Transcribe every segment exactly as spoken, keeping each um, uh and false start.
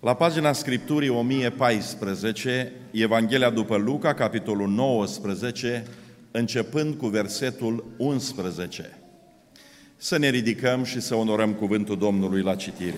La pagina Scripturii o mie paisprezece, Evanghelia după Luca, capitolul nouăsprezece, începând cu versetul unsprezece. Să ne ridicăm și să onorăm cuvântul Domnului la citire.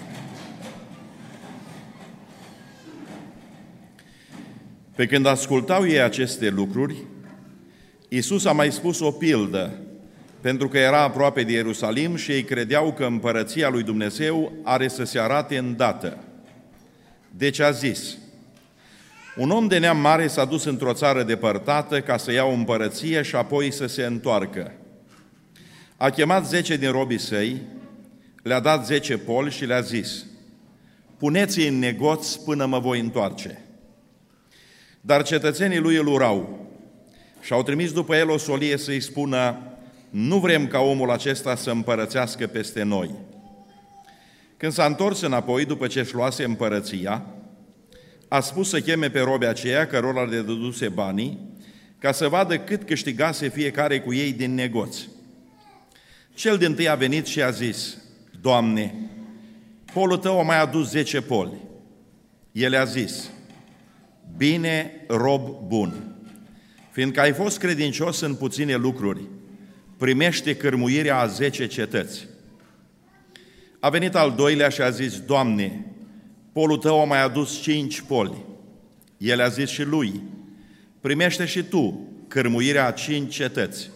Pe când ascultau ei aceste lucruri, Iisus a mai spus o pildă, pentru că era aproape de Ierusalim și ei credeau că împărăția lui Dumnezeu are să se arate îndată. Deci a zis: un om de neam mare s-a dus într-o țară depărtată ca să ia o împărăție și apoi să se întoarcă. A chemat zece din robii săi, le-a dat zece poli și le-a zis: puneți-i în negoț până mă voi întoarce. Dar cetățenii lui îl urau și au trimis după el o solie să-i spună: nu vrem ca omul acesta să împărățească peste noi. Când s-a întors înapoi, după ce își luase împărăția, a spus să cheme pe robii aceia cărora le dăduse banii, ca să vadă cât câștigase fiecare cu ei din negoț. Cel dintâi a venit și a zis: Doamne, polul tău a mai adus zece poli. El a zis: bine, rob bun, fiindcă ai fost credincios în puține lucruri, primește cârmuirea a zece cetăți. A venit al doilea și a zis: Doamne, polul tău a mai adus cinci poli. El a zis și lui: primește și tu cârmuirea a cinci cetăți.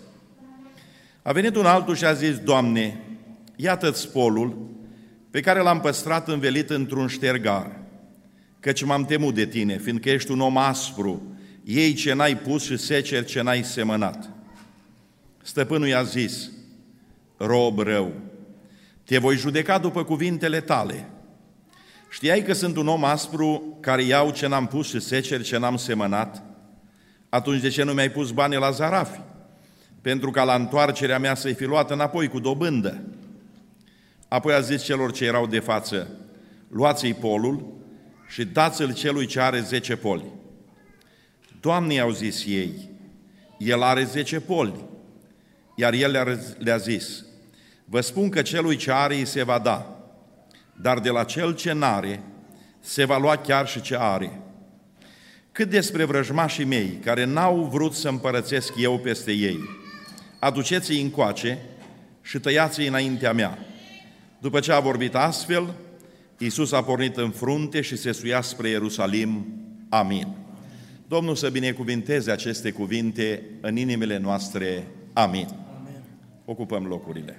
A venit un altul și a zis: Doamne, iată-ți polul pe care l-am păstrat învelit într-un ștergar, căci m-am temut de tine, fiindcă ești un om aspru, iei ce n-ai pus și seceri ce n-ai semănat. Stăpânul i-a zis: rob rău, te voi judeca după cuvintele tale. Știai că sunt un om aspru care iau ce n-am pus și seceri ce n-am semănat? Atunci de ce nu mi-ai pus banii la zarafi? Pentru ca la întoarcerea mea să-i fi luat înapoi cu dobândă. Apoi a zis celor ce erau de față: luați-i polul și dați-l celui ce are zece poli. Doamne, i-au zis ei, el are zece poli. Iar el le-a zis: vă spun că celui ce are îi se va da, dar de la cel ce n-are se va lua chiar și ce are. Cât despre vrăjmașii mei, care n-au vrut să împărățesc eu peste ei, aduceți-i încoace și tăiați-i înaintea mea. După ce a vorbit astfel, Iisus a pornit în frunte și se suia spre Ierusalim. Amin. Domnul să binecuvinteze aceste cuvinte în inimile noastre. Amin. Amin. Ocupăm locurile.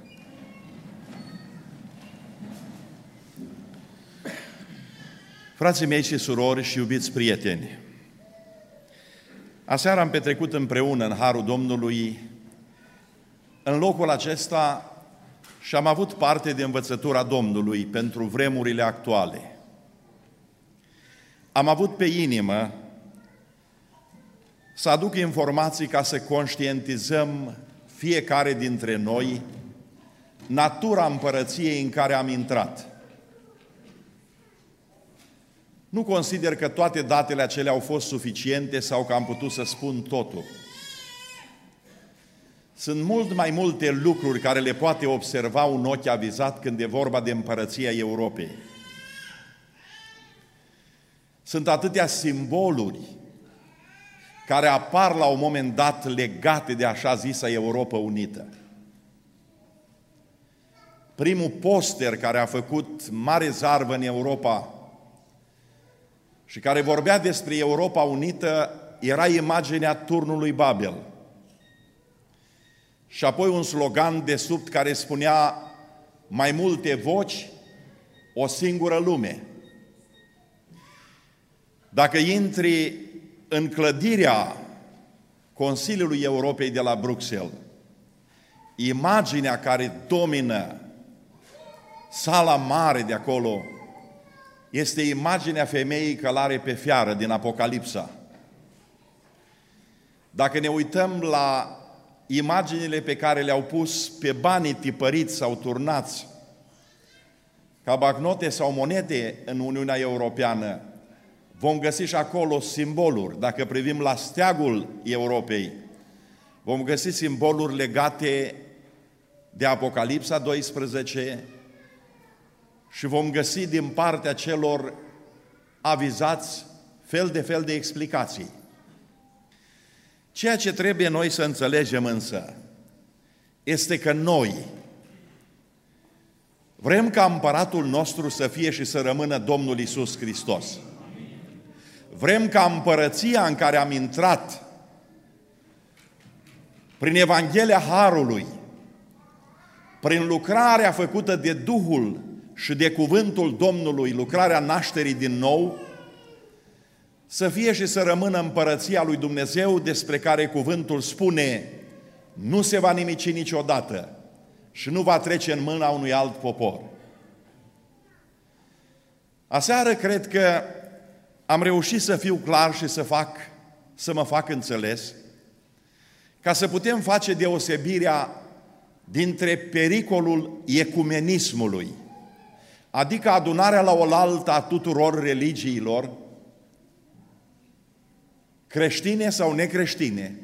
Frații mei și surori și iubiți prieteni, aseară am petrecut împreună în harul Domnului în locul acesta și am avut parte de învățătura Domnului pentru vremurile actuale. Am avut pe inimă să aduc informații ca să conștientizăm fiecare dintre noi natura împărăției în care am intrat. Nu consider că toate datele acelea au fost suficiente sau că am putut să spun totul. Sunt mult mai multe lucruri care le poate observa un ochi avizat când e vorba de împărăția Europei. Sunt atâtea simboluri care apar la un moment dat legate de așa zisa Europa Unită. Primul poster care a făcut mare zarvă în Europa și care vorbea despre Europa Unită era imaginea Turnului Babel. Și apoi un slogan de sub care spunea: mai multe voci, o singură lume. Dacă intri în clădirea Consiliului Europei de la Bruxelles, imaginea care domină sala mare de acolo este imaginea femeii călare pe fiară din Apocalipsa. Dacă ne uităm la imaginile pe care le-au pus pe banii tipăriți sau turnați ca bancnote sau monede în Uniunea Europeană, vom găsi și acolo simboluri. Dacă privim la steagul Europei, vom găsi simboluri legate de Apocalipsa doisprezece și vom găsi din partea celor avizați fel de fel de explicații. Ceea ce trebuie noi să înțelegem însă este că noi vrem ca împăratul nostru să fie și să rămână Domnul Iisus Hristos. Vrem ca împărăția în care am intrat prin Evanghelia Harului, prin lucrarea făcută de Duhul și de cuvântul Domnului, lucrarea nașterii din nou, să fie și să rămână împărăția lui Dumnezeu despre care cuvântul spune nu se va nimici niciodată și nu va trece în mâna unui alt popor. Aseară cred că am reușit să fiu clar și să fac, să mă fac înțeles, ca să putem face deosebirea dintre pericolul ecumenismului, adică adunarea la oaltă a tuturor religiilor, creștine sau necreștine,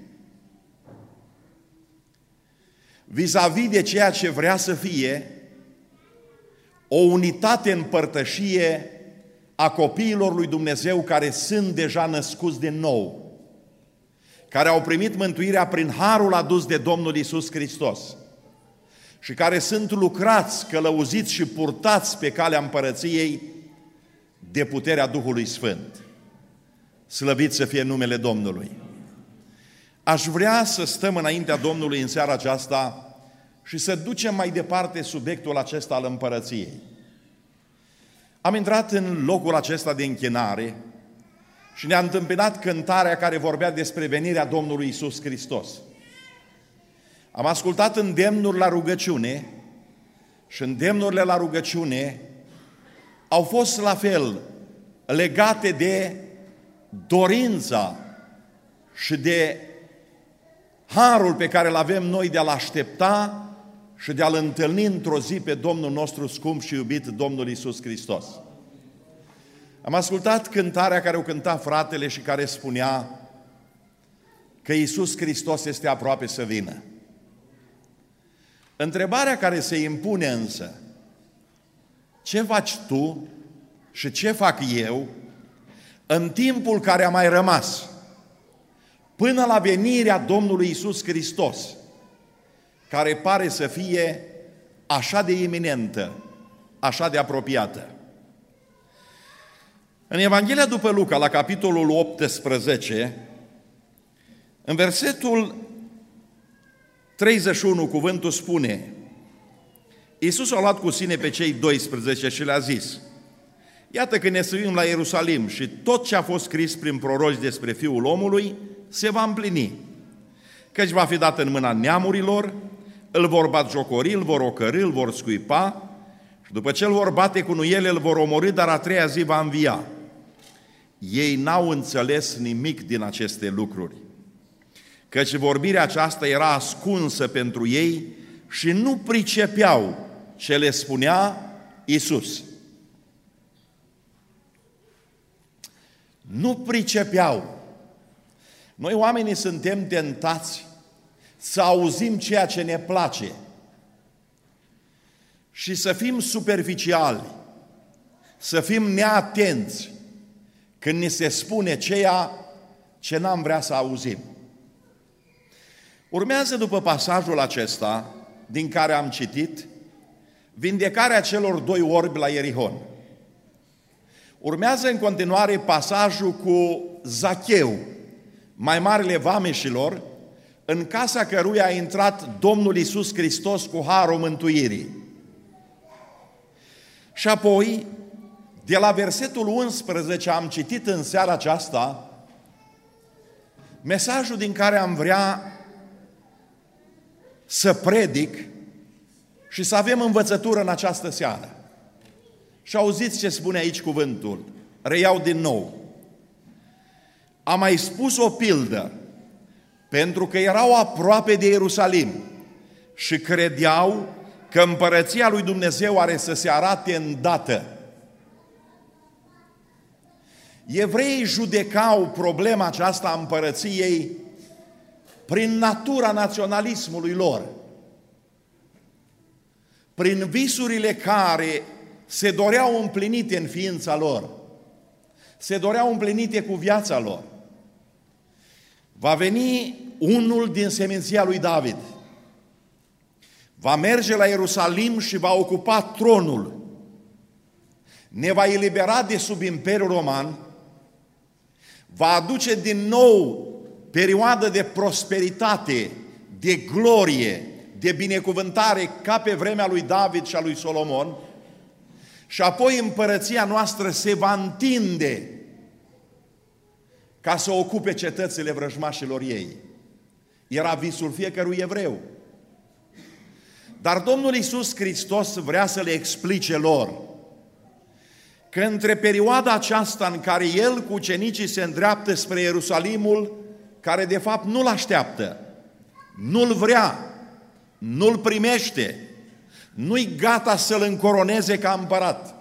vis-a-vis de ceea ce vrea să fie o unitate în părtășie a copiilor lui Dumnezeu care sunt deja născuți de nou, care au primit mântuirea prin harul adus de Domnul Iisus Hristos și care sunt lucrați, călăuziți și purtați pe calea împărăției de puterea Duhului Sfânt. Slăvit să fie numele Domnului! Aș vrea să stăm înaintea Domnului în seara aceasta și să ducem mai departe subiectul acesta al împărăției. Am intrat în locul acesta de închinare și ne-a întâmpinat cântarea care vorbea despre venirea Domnului Iisus Hristos. Am ascultat îndemnuri la rugăciune și îndemnurile la rugăciune au fost la fel legate de dorința și de harul pe care îl avem noi de a-L aștepta și de a-L întâlni într-o zi pe Domnul nostru scump și iubit, Domnul Iisus Hristos. Am ascultat cântarea care o cânta fratele și care spunea că Iisus Hristos este aproape să vină. Întrebarea care se impune însă, ce faci tu și ce fac eu în timpul care a mai rămas până la venirea Domnului Iisus Hristos, care pare să fie așa de iminentă, așa de apropiată? În Evanghelia după Luca, la capitolul optsprezece, în versetul treizeci și unu, cuvântul spune: Iisus a luat cu sine pe cei doisprezece și le-a zis: iată că ne suim la Ierusalim și tot ce a fost scris prin proroci despre Fiul omului se va împlini. Căci va fi dat în mâna neamurilor, îl vor batjocori, îl vor ocărî, îl vor scuipa și după ce îl vor bate cu nuiele, îl vor omorî, dar a treia zi va învia. Ei n-au înțeles nimic din aceste lucruri, căci vorbirea aceasta era ascunsă pentru ei și nu pricepeau ce le spunea Iisus. Nu pricepeau. Noi oamenii suntem tentați să auzim ceea ce ne place și să fim superficiali, să fim neatenți când ni se spune ceea ce n-am vrea să auzim. Urmează după pasajul acesta, din care am citit, vindecarea celor doi orbi la Ierihon. Urmează în continuare pasajul cu Zacheu, mai marele vameșilor, în casa căruia a intrat Domnul Iisus Hristos cu harul mântuirii. Și apoi, de la versetul unsprezece am citit în seara aceasta mesajul din care am vrea să predic și să avem învățătură în această seară. Și auziți ce spune aici cuvântul. Reiau din nou. A mai spus o pildă, pentru că erau aproape de Ierusalim și credeau că împărăția lui Dumnezeu are să se arate îndată. Evreii judecau problema aceasta a împărăției prin natura naționalismului lor, prin visurile care se doreau împlinite în ființa lor, se doreau împlinite cu viața lor. Va veni unul din seminția lui David, va merge la Ierusalim și va ocupa tronul, ne va elibera de sub Imperiul Roman, va aduce din nou perioadă de prosperitate, de glorie, de binecuvântare ca pe vremea lui David și a lui Solomon, și apoi împărăția noastră se va întinde ca să ocupe cetățile vrăjmașilor ei. Era visul fiecărui evreu. Dar Domnul Iisus Hristos vrea să le explice lor că între perioada aceasta în care El cu ucenicii se îndreaptă spre Ierusalimul, care de fapt nu-L așteaptă, nu-L vrea, nu-L primește, nu-i gata să-L încoroneze ca împărat.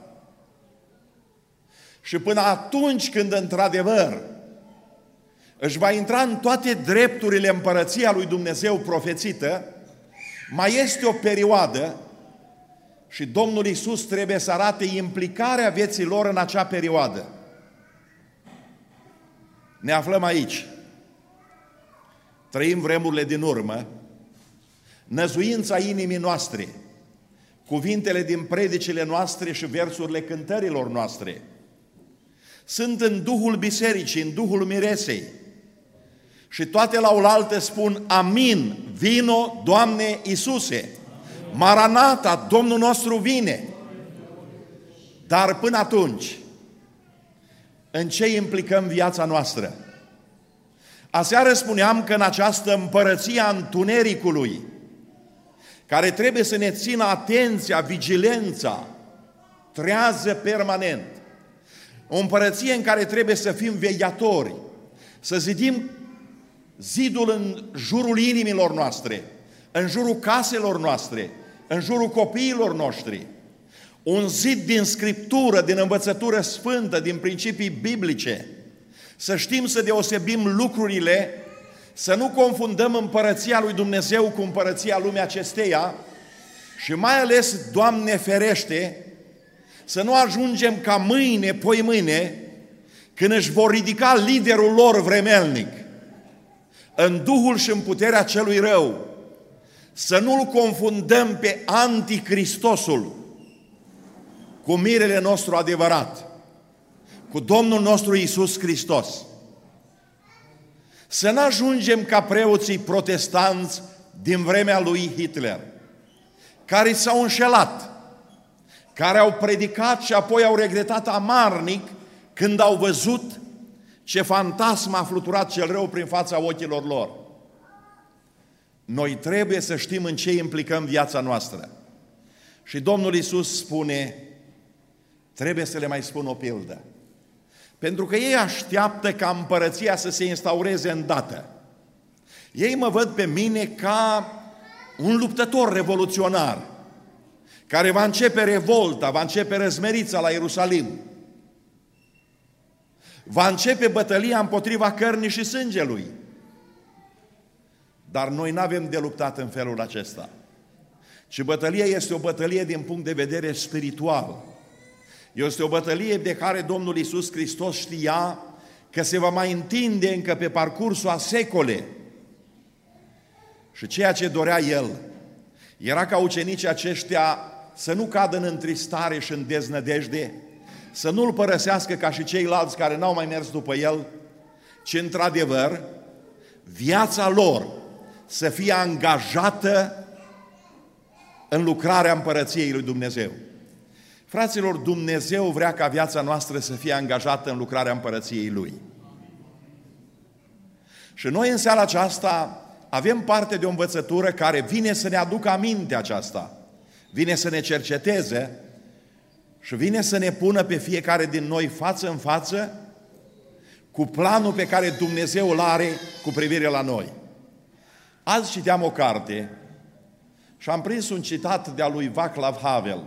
Și până atunci când într-adevăr își va intra în toate drepturile împărăția lui Dumnezeu profețită, mai este o perioadă și Domnul Iisus trebuie să arate implicarea vieții lor în acea perioadă. Ne aflăm aici. Trăim vremurile din urmă, năzuința inimii noastre, cuvintele din predicile noastre și versurile cântărilor noastre sunt în Duhul Bisericii, în Duhul Miresei. Și toate la oaltă spun: Amin, vino, Doamne Iisuse, Maranata, Domnul nostru vine. Dar până atunci, în ce implicăm viața noastră? Aseară spuneam că în această împărăție a întunericului, care trebuie să ne țină atenția, vigilența, trează permanent, o împărăție în care trebuie să fim vegheatori, să zidim zidul în jurul inimilor noastre, în jurul caselor noastre, în jurul copiilor noștri, un zid din Scriptură, din învățătură sfântă, din principii biblice, să știm să deosebim lucrurile, să nu confundăm împărăția lui Dumnezeu cu împărăția lumii acesteia și mai ales, Doamne ferește, să nu ajungem ca mâine, poi mâine, când își vor ridica liderul lor vremelnic, în duhul și în puterea celui rău, să nu-l confundăm pe Anticristosul cu mirele nostru adevărat, cu Domnul nostru Iisus Hristos. Să nu ajungem ca preoții protestanți din vremea lui Hitler, care s-au înșelat, care au predicat și apoi au regretat amarnic când au văzut ce fantasm a fluturat cel rău prin fața ochilor lor. Noi trebuie să știm în ce implicăm viața noastră. Și Domnul Iisus spune, trebuie să le mai spun o pildă. Pentru că ei așteaptă ca împărăția să se instaureze îndată. Ei mă văd pe mine ca un luptător revoluționar, care va începe revolta, va începe răzmerița la Ierusalim. Va începe bătălia împotriva cărnii și sângelui. Dar noi nu avem de luptat în felul acesta. Și bătălia este o bătălie din punct de vedere spiritual. Este o bătălie de care Domnul Iisus Hristos știa că se va mai întinde încă pe parcursul a secole. Și ceea ce dorea El era ca ucenicii aceștia să nu cadă în întristare și în deznădejde, să nu-L părăsească ca și ceilalți care n-au mai mers după El, ci într-adevăr viața lor să fie angajată în lucrarea împărăției lui Dumnezeu. Fraților, Dumnezeu vrea ca viața noastră să fie angajată în lucrarea împărăției Lui. Și noi în seara aceasta avem parte de o învățătură care vine să ne aducă aminte aceasta, vine să ne cerceteze și vine să ne pună pe fiecare din noi față în față cu planul pe care Dumnezeu îl are cu privire la noi. Azi citeam o carte și am prins un citat de-a lui Václav Havel.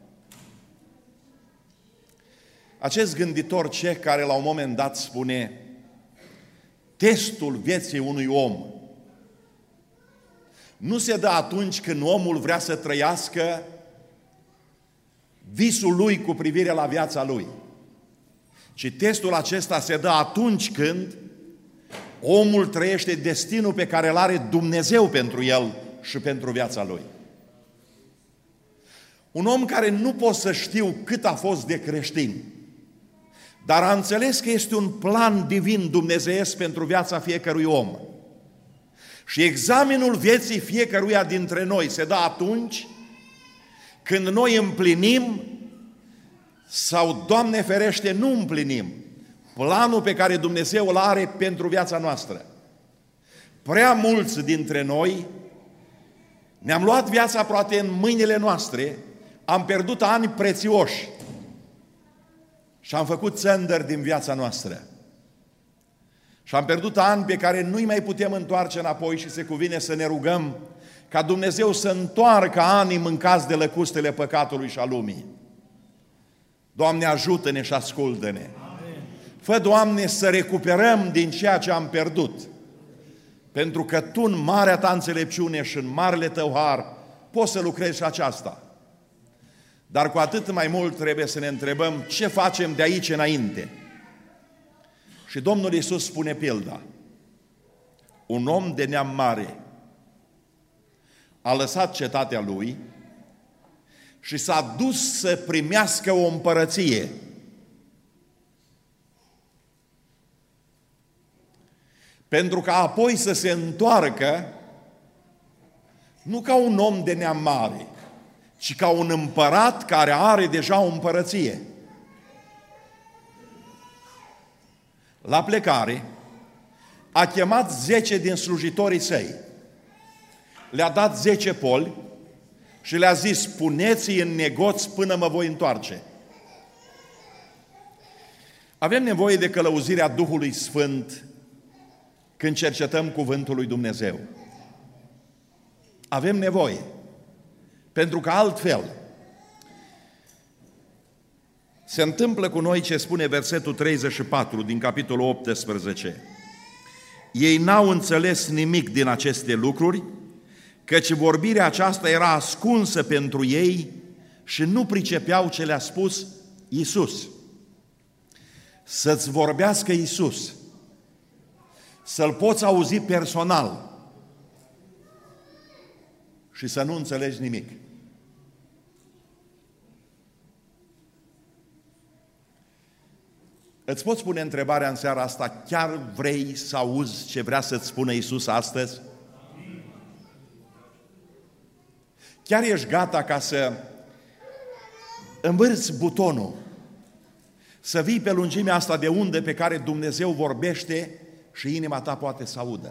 Acest gânditor ceh care la un moment dat spune: testul vieții unui om nu se dă atunci când omul vrea să trăiască visul lui cu privire la viața lui, ci testul acesta se dă atunci când omul trăiește destinul pe care îl are Dumnezeu pentru el și pentru viața lui. Un om care nu pot să știu cât a fost de creștin, dar a înțeles că este un plan divin dumnezeiesc pentru viața fiecărui om. Și examenul vieții fiecăruia dintre noi se dă atunci când noi împlinim sau, Doamne ferește, nu împlinim planul pe care Dumnezeu îl are pentru viața noastră. Prea mulți dintre noi ne-am luat viața poate în mâinile noastre, am pierdut ani prețioși și am făcut țândări din viața noastră. Și am pierdut ani pe care nu-i mai putem întoarce înapoi și se cuvine să ne rugăm ca Dumnezeu să întoarcă anii mâncați de lăcustele păcatului și a lumii. Doamne, ajută-ne și ascultă-ne. Fă, Doamne, să recuperăm din ceea ce am pierdut. Pentru că Tu, în marea Ta înțelepciune și în marele Tău har, poți să lucrezi și aceasta. Dar cu atât mai mult trebuie să ne întrebăm ce facem de aici înainte. Și Domnul Iisus spune pilda. Un om de neam mare a lăsat cetatea lui și s-a dus să primească o împărăție. Pentru ca apoi să se întoarcă nu ca un om de neam mare, ci ca un împărat care are deja o împărăție. La plecare, a chemat zece din slujitorii săi, le-a dat zece poli și le-a zis, puneți-i în negoț până mă voi întoarce. Avem nevoie de călăuzirea Duhului Sfânt când cercetăm cuvântul lui Dumnezeu. Avem nevoie, pentru că altfel se întâmplă cu noi ce spune versetul treizeci și patru din capitolul optsprezece. Ei n-au înțeles nimic din aceste lucruri, căci vorbirea aceasta era ascunsă pentru ei și nu pricepeau ce le-a spus Iisus. Să-ți vorbească Iisus, să-L poți auzi personal și să nu înțelegi nimic. Îți poți pune întrebarea în seara asta, chiar vrei să auzi ce vrea să-ți spună Iisus astăzi? Chiar ești gata ca să învârți butonul, să vii pe lungimea asta de undă pe care Dumnezeu vorbește și inima ta poate să audă?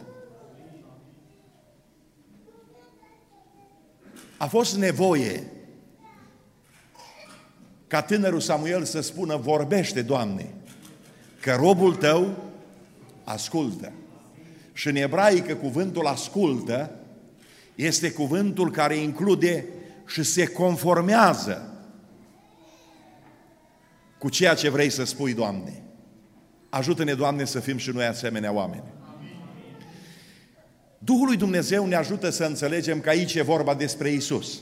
A fost nevoie ca tânărul Samuel să spună, vorbește, Doamne, că robul Tău ascultă. Și în ebraică cuvântul ascultă este cuvântul care include și se conformează cu ceea ce vrei să spui, Doamne. Ajută-ne, Doamne, să fim și noi asemenea oameni. Duhul lui Dumnezeu ne ajută să înțelegem că aici e vorba despre Iisus.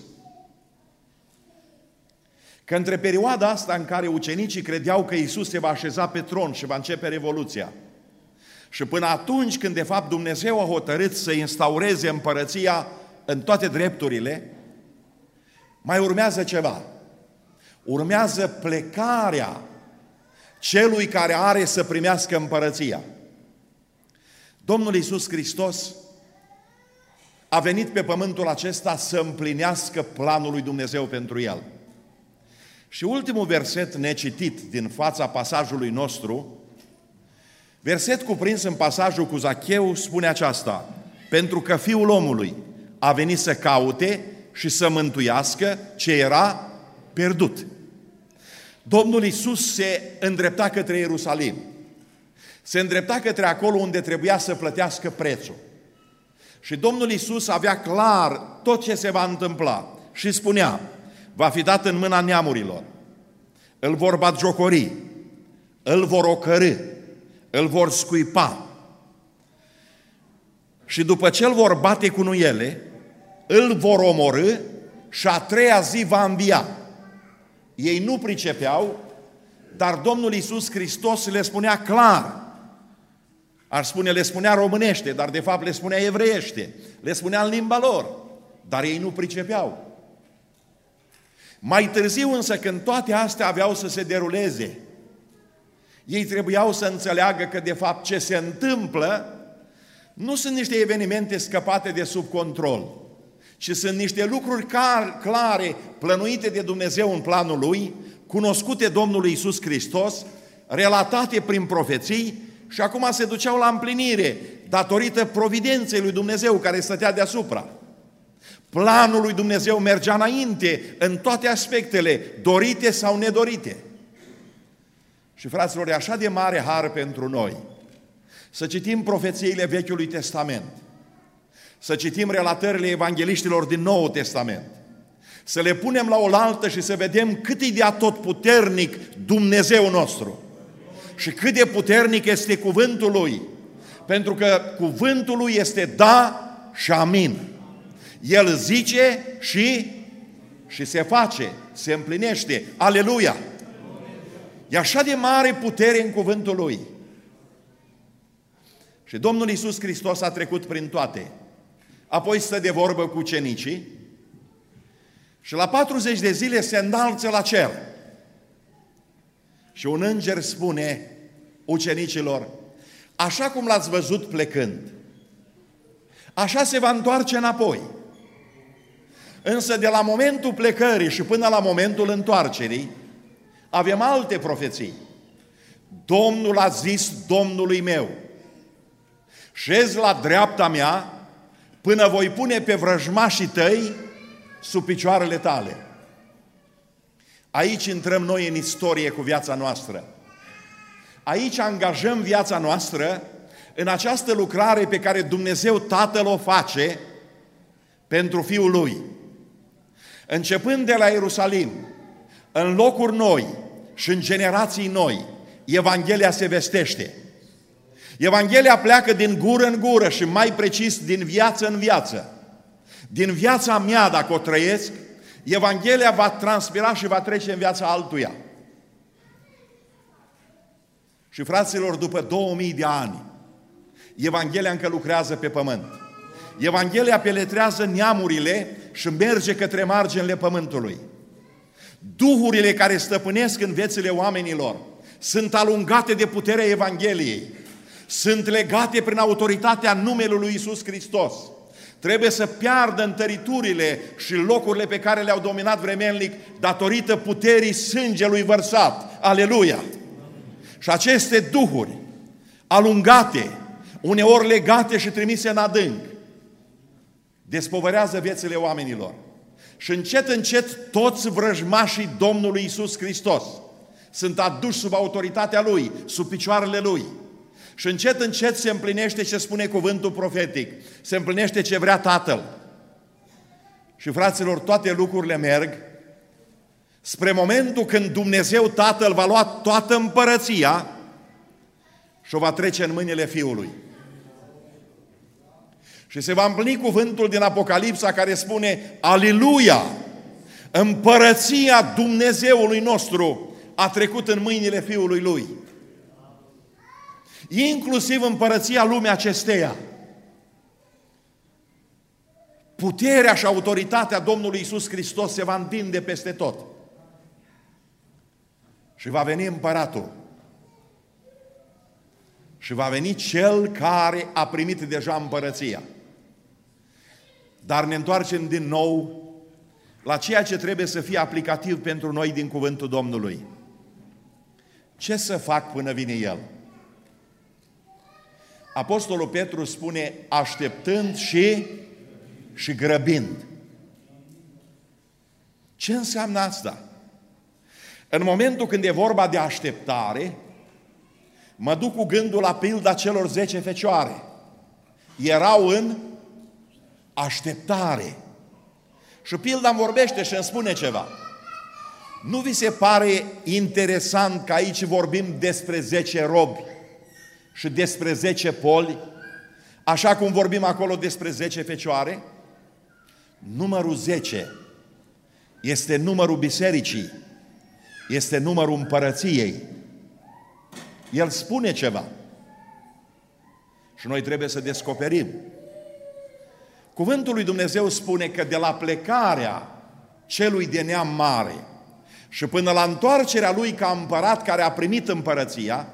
Că între perioada asta în care ucenicii credeau că Iisus se va așeza pe tron și va începe Revoluția, și până atunci când de fapt Dumnezeu a hotărât să instaureze împărăția în toate drepturile, mai urmează ceva. Urmează plecarea celui care are să primească împărăția. Domnul Iisus Hristos a venit pe pământul acesta să împlinească planul lui Dumnezeu pentru el. Și ultimul verset necitit din fața pasajului nostru, verset cuprins în pasajul cu Zacheu, spune aceasta: pentru că Fiul omului a venit să caute și să mântuiască ce era pierdut. Domnul Iisus se îndrepta către Ierusalim. Se îndrepta către acolo unde trebuia să plătească prețul. Și Domnul Iisus avea clar tot ce se va întâmpla. Și spunea, va fi dat în mâna neamurilor. Îl vor batjocori, îl vor ocărî, îl vor scuipa. Și după ce îl vor bate cu nuiele, îl vor omorî și a treia zi va învia. Ei nu pricepeau, Dar Domnul Iisus Hristos le spunea clar. Aș spune, le spunea românește, dar de fapt le spunea evreiește. Le spunea în limba lor, dar ei nu pricepeau. Mai târziu însă, când toate astea aveau să se deruleze, ei trebuiau să înțeleagă că de fapt ce se întâmplă nu sunt niște evenimente scăpate de sub control, ci sunt niște lucruri clare, plănuite de Dumnezeu în planul Lui, cunoscute Domnului Iisus Hristos, relatate prin profeții și acum se duceau la împlinire datorită providenței lui Dumnezeu care stătea deasupra. Planul lui Dumnezeu mergea înainte în toate aspectele, dorite sau nedorite. Și fraților, e așa de mare har pentru noi să citim profețiile Vechiului Testament, să citim relatările evangheliștilor din Noul Testament, să le punem la oaltă și să vedem cât e de atotputernic Dumnezeu nostru și cât de puternic este cuvântul Lui, pentru că cuvântul Lui este da și amin. El zice și, și se face, se împlinește. Aleluia! E așa de mare putere în cuvântul Lui. Și Domnul Iisus Hristos a trecut prin toate. Apoi stă de vorbă cu ucenicii și la patruzeci de zile se înalță la cer. Și un înger spune ucenicilor, așa cum l-ați văzut plecând, așa se va întoarce înapoi. Însă de la momentul plecării și până la momentul întoarcerii, avem alte profeții. Domnul a zis Domnului meu, șezi la dreapta mea până voi pune pe vrăjmașii tăi sub picioarele tale. Aici intrăm noi în istorie cu viața noastră. Aici angajăm viața noastră în această lucrare pe care Dumnezeu Tatăl o face pentru Fiul Lui. Începând de la Ierusalim, în locuri noi și în generații noi, Evanghelia se vestește. Evanghelia pleacă din gură în gură și mai precis din viață în viață. Din viața mea, dacă o trăiesc, Evanghelia va transpira și va trece în viața altuia. Și fraților, după două mii de ani, Evanghelia încă lucrează pe pământ. Evanghelia peletrează neamurile și merge către marginile pământului. Duhurile care stăpânesc în viețile oamenilor sunt alungate de puterea Evangheliei, sunt legate prin autoritatea numelui lui Iisus Hristos. Trebuie să piardă întăriturile și locurile pe care le-au dominat vremelnic datorită puterii sângelui vărsat. Aleluia! Și aceste duhuri alungate, uneori legate și trimise în adânc, despovărează viețile oamenilor. Și încet, încet, toți vrăjmașii Domnului Iisus Hristos sunt aduși sub autoritatea Lui, sub picioarele Lui. Și încet, încet se împlinește ce spune cuvântul profetic. Se împlinește ce vrea Tatăl. Și fraților, toate lucrurile merg spre momentul când Dumnezeu Tatăl va lua toată împărăția și o va trece în mâinile Fiului. Și se va împlini cuvântul din Apocalipsa care spune, Aleluia! Împărăția Dumnezeului nostru a trecut în mâinile Fiului Lui. Inclusiv împărăția lumii acesteia. Puterea și autoritatea Domnului Iisus Hristos se va întinde peste tot. Și va veni împăratul. Și va veni cel care a primit deja împărăția. Dar ne întoarcem din nou la ceea ce trebuie să fie aplicativ pentru noi din cuvântul Domnului. Ce să fac până vine El? Apostolul Petru spune, așteptând și, și grăbind. Ce înseamnă asta? În momentul când e vorba de așteptare, mă duc cu gândul la pilda celor zece fecioare. Erau în așteptare. Și pilda îmi vorbește și îmi spune ceva. Nu vi se pare interesant că aici vorbim despre zece robi și despre zece poli, așa cum vorbim acolo despre zece fecioare? Numărul zece este numărul bisericii, este numărul împărăției. El spune ceva. Și noi trebuie să descoperim. Cuvântul lui Dumnezeu spune că de la plecarea celui de neam mare și până la întoarcerea lui ca împărat care a primit împărăția,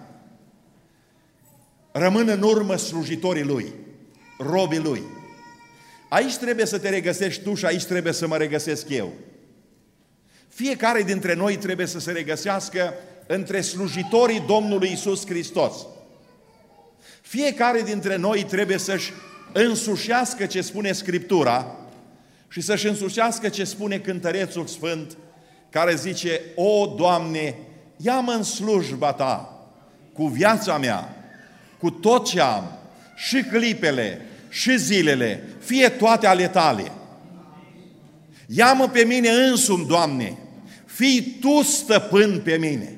rămân în urmă slujitorii lui, robii lui. Aici trebuie să te regăsești tu și aici trebuie să mă regăsesc eu. Fiecare dintre noi trebuie să se regăsească între slujitorii Domnului Iisus Hristos. Fiecare dintre noi trebuie să-și însușească ce spune Scriptura și să-și însușească ce spune cântărețul sfânt, care zice: O, Doamne, ia-mă în slujba Ta, cu viața mea, cu tot ce am, și clipele, și zilele, fie toate ale Tale. Ia-mă pe mine însumi, Doamne, fii Tu stăpân pe mine.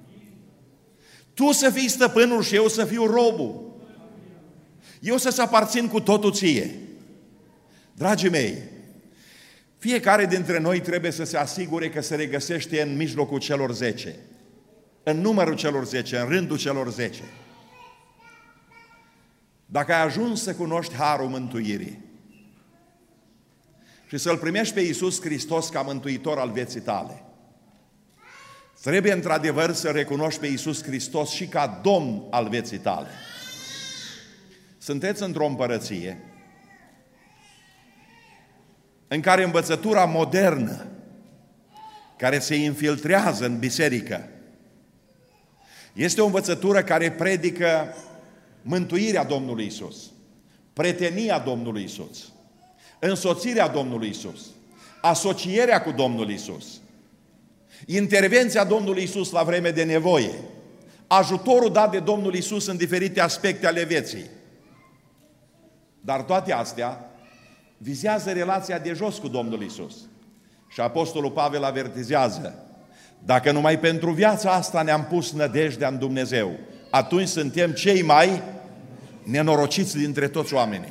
Tu să fii stăpânul și eu să fiu robul. Eu să-ți aparțin cu totul Ție. Dragii mei, fiecare dintre noi trebuie să se asigure că se regăsește în mijlocul celor zece, în numărul celor zece, în rândul celor zece. Dacă ai ajuns să cunoști harul mântuirii și să-L primești pe Iisus Hristos ca mântuitor al vieții tale, trebuie într-adevăr să recunoști pe Iisus Hristos și ca Domn al vieții tale. Sunteți într-o împărăție în care învățătura modernă, care se infiltrează în biserică, este o învățătură care predică mântuirea Domnului Iisus, prietenia Domnului Iisus, însoțirea Domnului Iisus, asocierea cu Domnul Iisus, intervenția Domnului Iisus la vreme de nevoie, ajutorul dat de Domnul Iisus în diferite aspecte ale vieții. Dar toate astea vizează relația de jos cu Domnul Iisus. Și Apostolul Pavel avertizează: dacă numai pentru viața asta ne-am pus nădejdea în Dumnezeu, atunci suntem cei mai nenorociți dintre toți oamenii.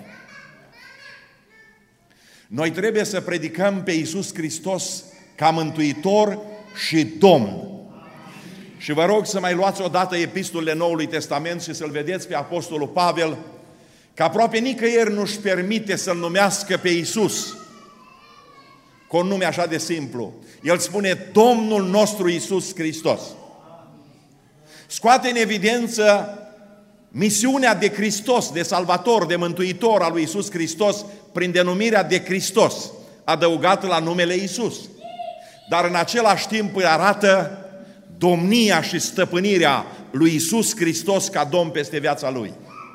Noi trebuie să predicăm pe Iisus Hristos ca Mântuitor și Domn. Și vă rog să mai luați odată epistolele Noului Testament și să-l vedeți pe Apostolul Pavel, că aproape nicăieri nu-și permite să-L numească pe Iisus cu un nume așa de simplu. El spune Domnul nostru Iisus Hristos. Scoate în evidență misiunea de Hristos, de Salvator, de Mântuitor al lui Iisus Hristos prin denumirea de Hristos, adăugată la numele Iisus. Dar în același timp îi arată domnia și stăpânirea lui Iisus Hristos ca Domn peste viața Lui.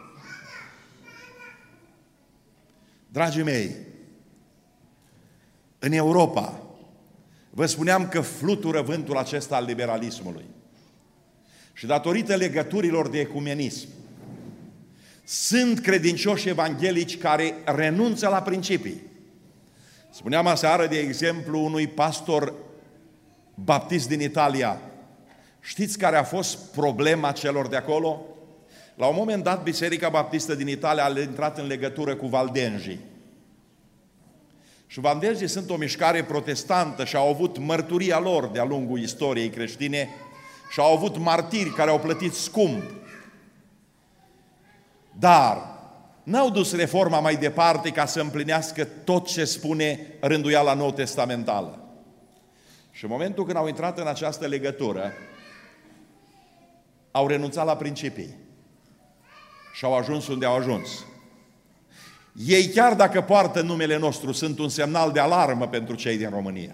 Dragii mei, în Europa, vă spuneam că flutură vântul acesta al liberalismului. Și datorită legăturilor de ecumenism, sunt credincioși evanghelici care renunță la principii. Spuneam aseară, de exemplu, unui pastor baptist din Italia. Știți care a fost problema celor de acolo? La un moment dat, Biserica Baptistă din Italia a intrat în legătură cu Valdengii. Și Valdengii sunt o mișcare protestantă și au avut mărturia lor de-a lungul istoriei creștine și au avut martiri care au plătit scump. Dar n-au dus reforma mai departe ca să împlinească tot ce spune rânduiala nou testamentală. Și în momentul când au intrat în această legătură, au renunțat la principii și au ajuns unde au ajuns. Ei, chiar dacă poartă numele nostru, sunt un semnal de alarmă pentru cei din România.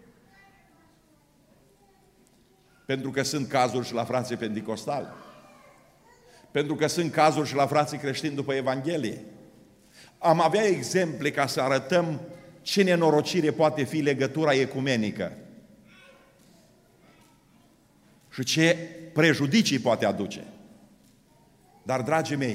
Pentru că sunt cazuri și la frații penticostali. Pentru că sunt cazuri și la frații creștini după Evanghelie. Am avea exemple ca să arătăm ce nenorocire poate fi legătura ecumenică și ce prejudicii poate aduce. Dar, dragii mei,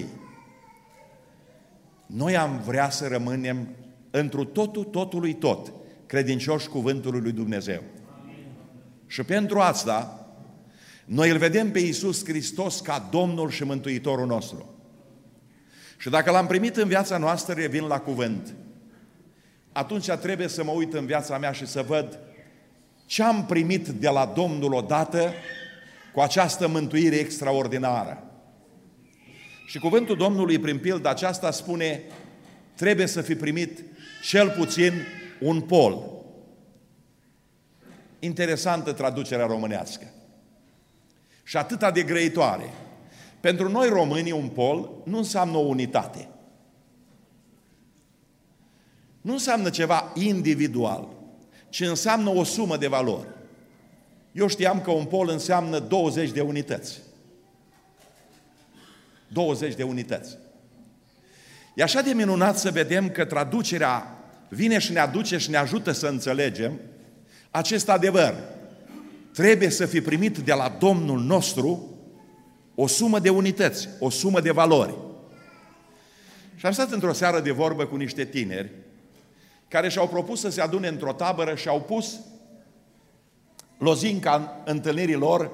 noi am vrea să rămânem întru totul, totului tot, credincioși cuvântului lui Dumnezeu. Amin. Și pentru asta, noi îl vedem pe Iisus Hristos ca Domnul și Mântuitorul nostru. Și dacă l-am primit în viața noastră, revin la cuvânt. Atunci trebuie să mă uit în viața mea și să văd ce am primit de la Domnul odată cu această mântuire extraordinară. Și cuvântul Domnului prin pilda aceasta spune, trebuie să fi primit cel puțin un pol. Interesantă traducerea românească. Și atâta de grăitoare. Pentru noi românii un pol nu înseamnă o unitate. Nu înseamnă ceva individual, ci înseamnă o sumă de valori. Eu știam că un pol înseamnă douăzeci de unități. douăzeci de unități. E așa de minunat să vedem că traducerea vine și ne aduce și ne ajută să înțelegem acest adevăr. Trebuie să fi primit de la Domnul nostru o sumă de unități, o sumă de valori. Și am stat într-o seară de vorbă cu niște tineri care și-au propus să se adune într-o tabără și au pus lozinca întâlnirii lor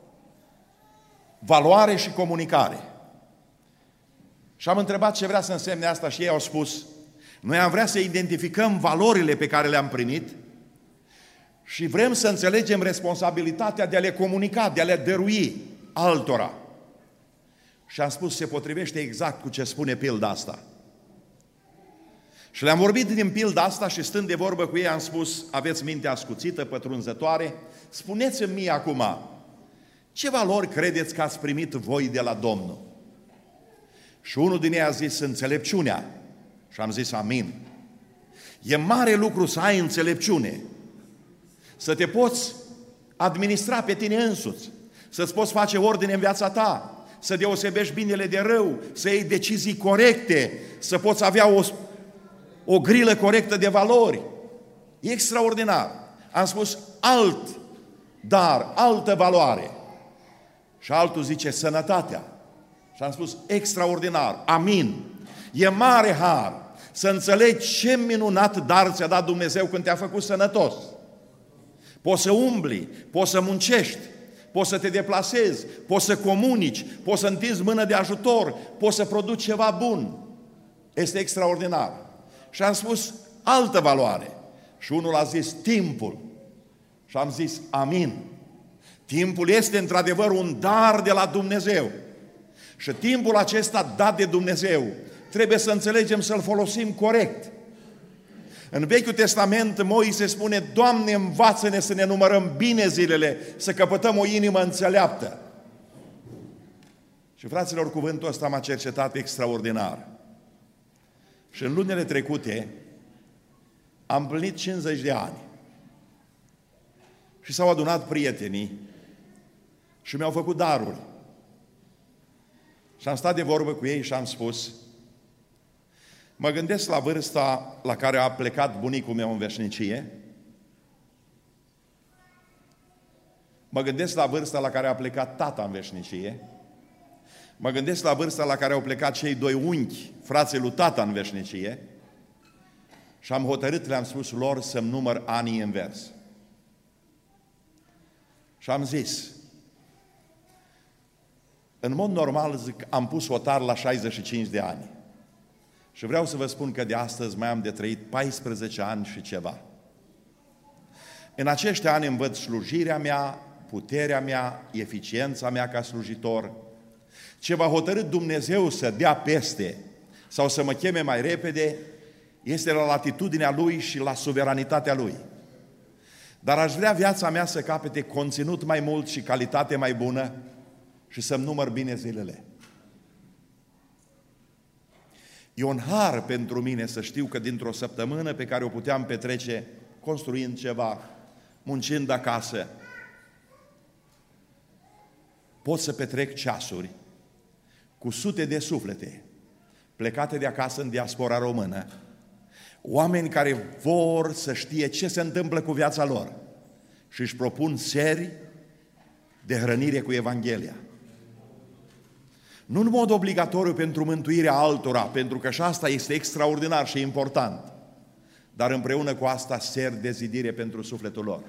valoare și comunicare. Și am întrebat ce vrea să însemne asta și ei au spus, noi am vrea să identificăm valorile pe care le-am primit și vrem să înțelegem responsabilitatea de a le comunica, de a le dărui altora. Și am spus, se potrivește exact cu ce spune pilda asta. Și le-am vorbit din pilda asta și stând de vorbă cu ei am spus, aveți mintea ascuțită, pătrunzătoare, spuneți-mi mie acum, ce valori credeți că ați primit voi de la Domnul? Și unul din ei a zis, înțelepciunea. Și am zis, amin. E mare lucru să ai înțelepciune, să te poți administra pe tine însuți, să-ți poți face ordine în viața ta, să deosebești binele de rău, să iei decizii corecte, să poți avea o, o grilă corectă de valori. E extraordinar. Am spus alt dar, altă valoare. Și altul zice sănătatea. Și am spus extraordinar, amin. E mare har să înțelegi ce minunat dar ți-a dat Dumnezeu când te-a făcut sănătos. Poți să umbli, poți să muncești, poți să te deplasezi, poți să comunici, poți să întinzi mână de ajutor, poți să produci ceva bun. Este extraordinar. Și am spus altă valoare. Și unul a zis timpul. Și am zis amin. Timpul este într-adevăr un dar de la Dumnezeu. Și timpul acesta dat de Dumnezeu trebuie să înțelegem să-l folosim corect. În Vechiul Testament Moise spune, Doamne, învață-ne să ne numărăm bine zilele, să căpătăm o inimă înțeleaptă. Și fraților, cuvântul ăsta m-a cercetat extraordinar. Și în lunile trecute am împlinit cincizeci de ani. Și s-au adunat prietenii și mi-au făcut daruri. Și am stat de vorbă cu ei și am spus, mă gândesc la vârsta la care a plecat bunicul meu în veșnicie, mă gândesc la vârsta la care a plecat tata în veșnicie, mă gândesc la vârsta la care au plecat cei doi unchi, frații lui tata în veșnicie, și am hotărât, le-am spus lor să-mi număr anii în vers. Și am zis, în mod normal, zic, am pus otar la șaizeci și cinci de ani. Și vreau să vă spun că de astăzi mai am de trăit paisprezece ani și ceva. În acești ani îmi văd slujirea mea, puterea mea, eficiența mea ca slujitor. Ce va hotărât Dumnezeu să dea peste sau să mă cheme mai repede, este la latitudinea Lui și la suveranitatea Lui. Dar aș vrea viața mea să capete conținut mai mult și calitate mai bună și să-mi număr bine zilele. E un har pentru mine să știu că dintr-o săptămână pe care o puteam petrece construind ceva, muncind acasă, pot să petrec ceasuri cu sute de suflete plecate de acasă în diaspora română, oameni care vor să știe ce se întâmplă cu viața lor și își propun seri de hrănire cu Evanghelia. Nu în mod obligatoriu pentru mântuirea altora, pentru că și asta este extraordinar și important, dar împreună cu asta seri de zidire pentru sufletul lor.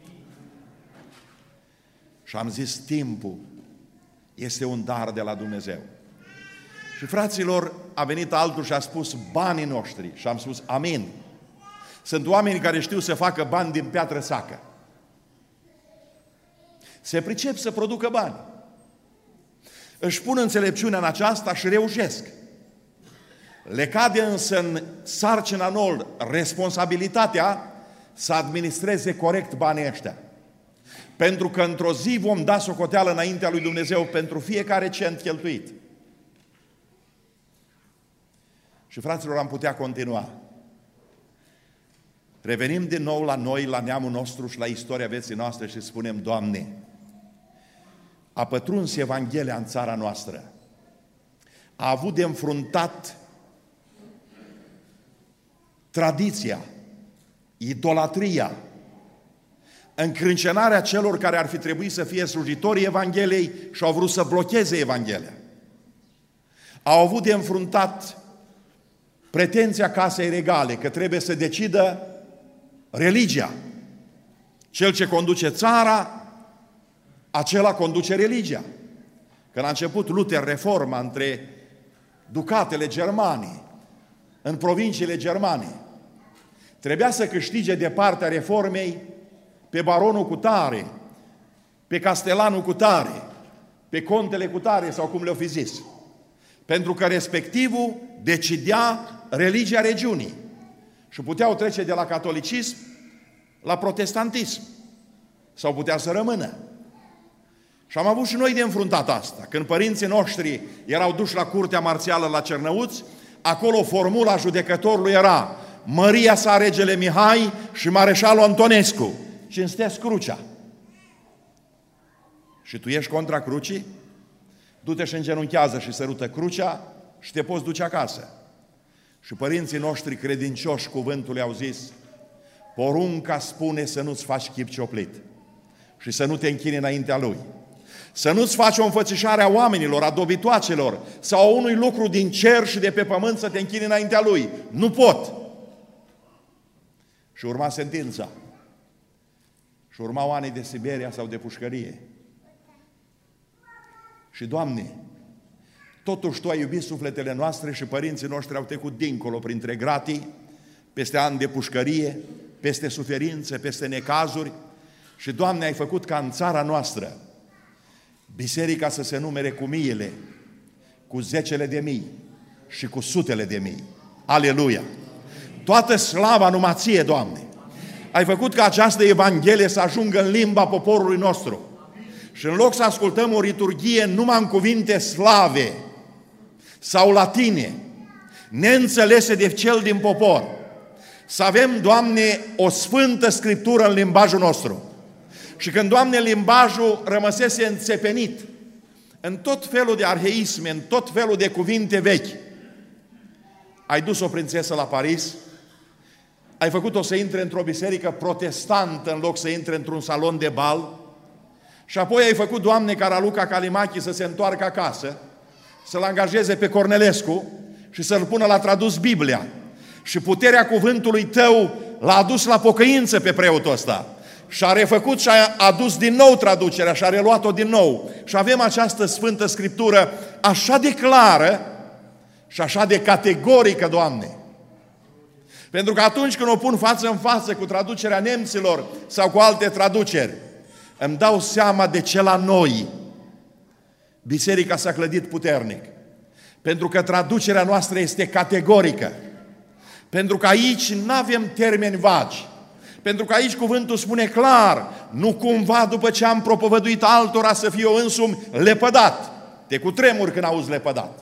Și am zis, timpul este un dar de la Dumnezeu. Și fraților, a venit altul și a spus banii noștri și am spus amin. Sunt oameni care știu să facă bani din piatră sacă. Se pricep să producă bani. Își pun înțelepciunea în aceasta și reușesc. Le cade însă în sarcina lor responsabilitatea să administreze corect banii ăștia. Pentru că într-o zi vom da socoteală înaintea lui Dumnezeu pentru fiecare cent cheltuit. Și fraților, am putea continua. Revenim din nou la noi, la neamul nostru și la istoria vieții noastre și spunem: Doamne, a pătruns Evanghelia în țara noastră, a avut de înfruntat tradiția, idolatria, încrâncenarea celor care ar fi trebuit să fie slujitorii Evangheliei și au vrut să blocheze Evanghelia. Au avut de înfruntat pretenția casei regale că trebuie să decidă religia. Cel ce conduce țara, acela conduce religia. Când a început Luther reforma între ducatele germane, în provinciile germane, trebuia să câștige de partea reformei pe baronul cu tare, pe castelanul cu tare, pe contele cu tare sau cum le-o fi zis. Pentru că respectivul decidea religia regiunii și puteau trece de la catolicism la protestantism sau putea să rămână. Și am avut și noi de înfruntat asta. Când părinții noștri erau duși la curtea marțială la Cernăuți, acolo formula judecătorului era: Măria sa regele Mihai și mareșalul Antonescu, cinstesc crucea. Și tu ești contra crucii? Du-te și îngenunchează și sărută crucea și te poți duce acasă. Și părinții noștri credincioși cuvântului au zis: porunca spune să nu-ți faci chip cioplit și să nu te închini înaintea lui. Să nu-ți faci o înfățișare a oamenilor, a dobitoacelor sau a unui lucru din cer și de pe pământ să te închini înaintea lui. Nu pot! Și urma sentința. Și urmau anii de Siberia sau de pușcărie. Și, Doamne, totuși Tu ai iubit sufletele noastre și părinții noștri au trecut dincolo printre gratii, peste ani de pușcărie, peste suferințe, peste necazuri și, Doamne, ai făcut ca în țara noastră biserica să se numere cu miile, cu zecele de mii și cu sutele de mii. Aleluia! Toată slava numai Ție, Doamne! Ai făcut ca această Evanghelie să ajungă în limba poporului nostru. Și în loc să ascultăm o liturghie numai în cuvinte slave sau latine, neînțelese de cel din popor, să avem, Doamne, o sfântă Scriptură în limbajul nostru. Și când, Doamne, limbajul rămăsese înțepenit în tot felul de arheisme, în tot felul de cuvinte vechi, ai dus o prințesă la Paris, ai făcut-o să intre într-o biserică protestantă în loc să intre într-un salon de bal și apoi ai făcut, Doamne, ca Raluca Calimachi să se întoarcă acasă, să-l angajeze pe Cornelescu și să-l pună la tradus Biblia. Și puterea cuvântului Tău l-a adus la pocăință pe preotul ăsta. Și a refăcut și a adus din nou traducerea și a reluat-o din nou. Și avem această Sfântă Scriptură așa de clară și așa de categorică, Doamne. Pentru că atunci când o pun față în față cu traducerea nemților sau cu alte traduceri, îmi dau seama de ce la noi biserica s-a clădit puternic. Pentru că traducerea noastră este categorică. Pentru că aici nu avem termeni vagi. Pentru că aici cuvântul spune clar, nu cumva după ce am propovăduit altora să fiu eu însumi lepădat. Te cutremuri când auzi lepădat.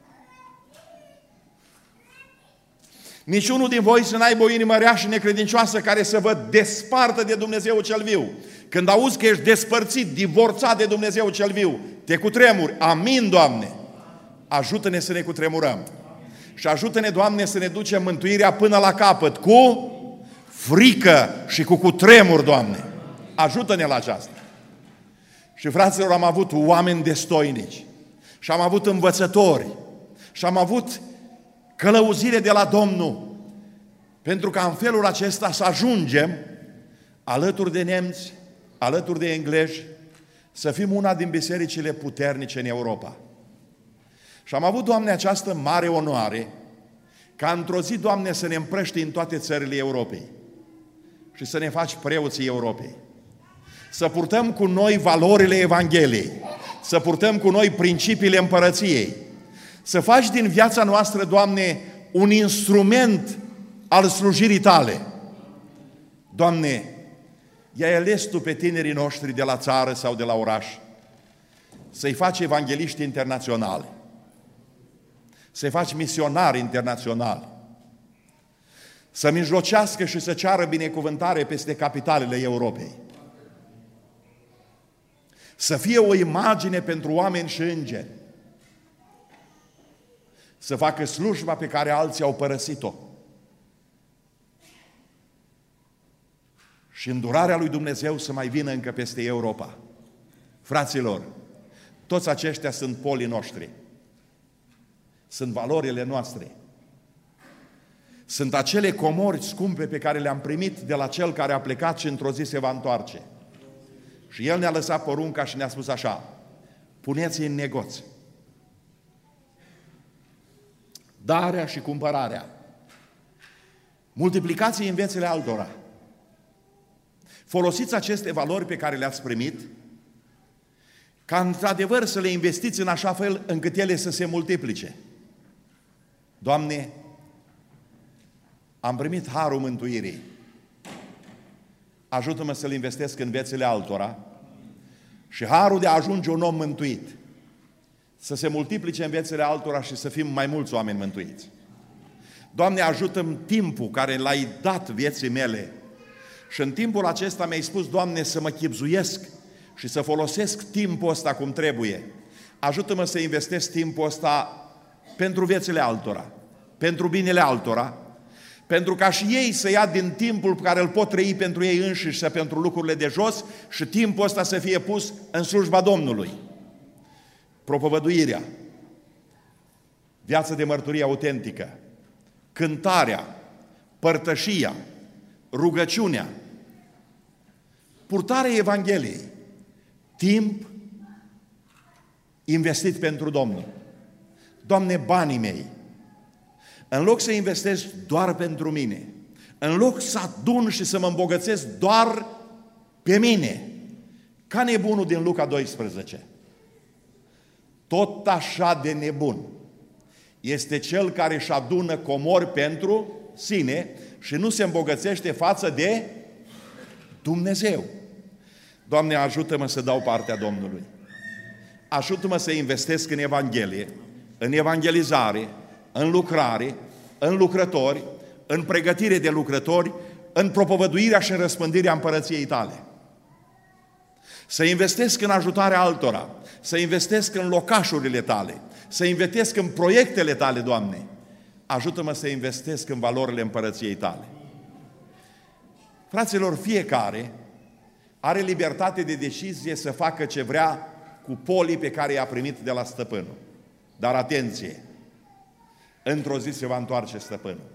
Niciunul din voi să n-aibă o inimă rea și necredincioasă care să vă despartă de Dumnezeu cel viu. Când auzi că ești despărțit, divorțat de Dumnezeu cel viu, te cutremuri. Amin, Doamne! Ajută-ne să ne cutremurăm. Și ajută-ne, Doamne, să ne ducem mântuirea până la capăt, cu frică și cu cutremur, Doamne. Ajută-ne la aceasta. Și, fraților, am avut oameni destoinici și am avut învățători și am avut călăuzire de la Domnul, pentru că în felul acesta să ajungem alături de nemți, alături de englezi, să fim una din bisericile puternice în Europa. Și am avut, Doamne, această mare onoare ca într-o zi, Doamne, să ne împrăști în toate țările Europei și să ne faci preoții Europei. să purtăm cu noi valorile Evangheliei, să purtăm cu noi principiile împărăției, să faci din viața noastră, Doamne, un instrument al slujirii Tale. Doamne, i-ai ales Tu pe tinerii noștri de la țară sau de la oraș să-i faci evangeliști internaționali, să-i faci misionari internaționali, să mijlocească și să ceară binecuvântare peste capitalele Europei, să fie o imagine pentru oameni și îngeri, să facă slujba pe care alții au părăsit-o. Și îndurarea lui Dumnezeu să mai vină încă peste Europa. Fraților, toți aceștia sunt polii noștri. Sunt valorile noastre. Sunt acele comori scumpe pe care le-am primit de la Cel care a plecat și într-o zi se va întoarce. Și El ne-a lăsat porunca și ne-a spus așa: puneți-i în negoț darea și cumpărarea. Multiplicați-i în viețile altora. Folosiți aceste valori pe care le-ați primit ca într-adevăr să le investiți în așa fel încât ele să se multiplice. Doamne, am primit harul mântuirii. Ajută-mă să-l investesc în viețile altora și harul de a ajunge un om mântuit să se multiplice în viețile altora și să fim mai mulți oameni mântuiți. Doamne, ajută-mi timpul care l-ai dat vieții mele și în timpul acesta mi-ai spus, Doamne, să mă chibzuiesc și să folosesc timpul ăsta cum trebuie. Ajută-mă să investesc timpul ăsta pentru viețile altora, pentru binele altora, pentru ca și ei să ia din timpul pe care îl pot trăi pentru ei înșiși și pentru lucrurile de jos și timpul ăsta să fie pus în slujba Domnului. Propovăduirea, viața de mărturie autentică, cântarea, părtășia, rugăciunea, purtarea Evangheliei, timp investit pentru Domnul. Doamne, banii mei, în loc să investesc doar pentru mine, în loc să adun și să mă îmbogățesc doar pe mine, ca nebunul din Luca doisprezece, tot așa de nebun este cel care își adună comori pentru sine și nu se îmbogățește față de Dumnezeu. Doamne, ajută-mă să dau partea Domnului. Ajută-mă să investesc în Evanghelie, în evangelizare, în lucrare, în lucrători, în pregătire de lucrători, în propovăduirea și în răspândirea împărăției Tale. Să investesc în ajutarea altora, să investesc în locașurile Tale, să investesc în proiectele Tale, Doamne. Ajută-mă să investesc în valorile împărăției Tale. Fraților, fiecare are libertate de decizie să facă ce vrea cu polii pe care i-a primit de la stăpânul. Dar atenție! Într-o zi se va întoarce stăpânul.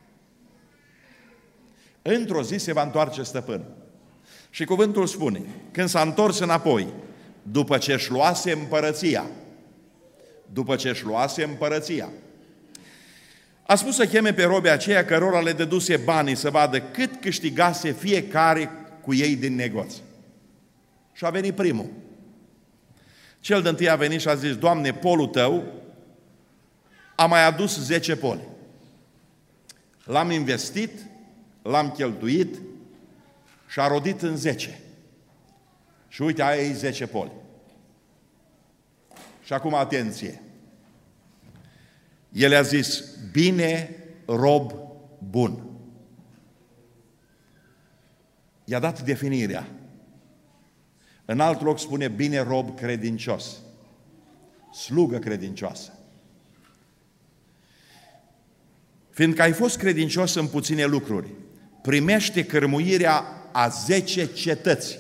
Într-o zi se va întoarce stăpânul. Și cuvântul spune, când s-a întors înapoi, după ce își luase împărăția, după ce își luase împărăția, a spus să cheme pe robii aceia cărora le dăduse banii să vadă cât câștigase fiecare cu ei din negoț. Și a venit primul. Cel dintâi a venit și a zis, Doamne, polul Tău a mai adus zece poli. L-am investit, l-am cheltuit și a rodit în zece. Și uite, aia e zece poli. Și acum atenție. El a zis, bine, rob bun. I-a dat definirea. În alt loc spune, bine, rob credincios. Slugă credincioasă. Fiindcă ai fost credincios în puține lucruri, primește cărmuirea a zece cetăți.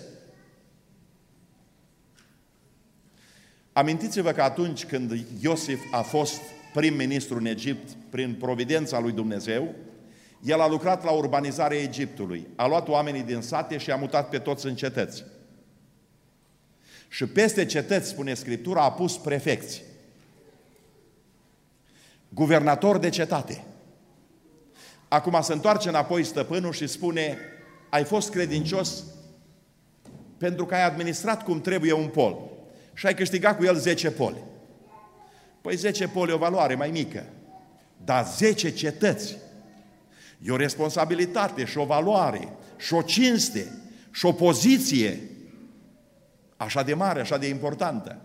Amintiți-vă că atunci când Iosif a fost prim-ministru în Egipt, prin providența lui Dumnezeu, el a lucrat la urbanizarea Egiptului. A luat oamenii din sate și a mutat pe toți în cetăți. Și peste cetăți, spune Scriptura, a pus prefecți, guvernator de cetate. Acum se întoarce înapoi stăpânul și spune, ai fost credincios pentru că ai administrat cum trebuie un pol și ai câștigat cu el zece poli. Păi zece poli e o valoare mai mică, dar zece cetăți e o responsabilitate și o valoare și o cinste și o poziție așa de mare, așa de importantă.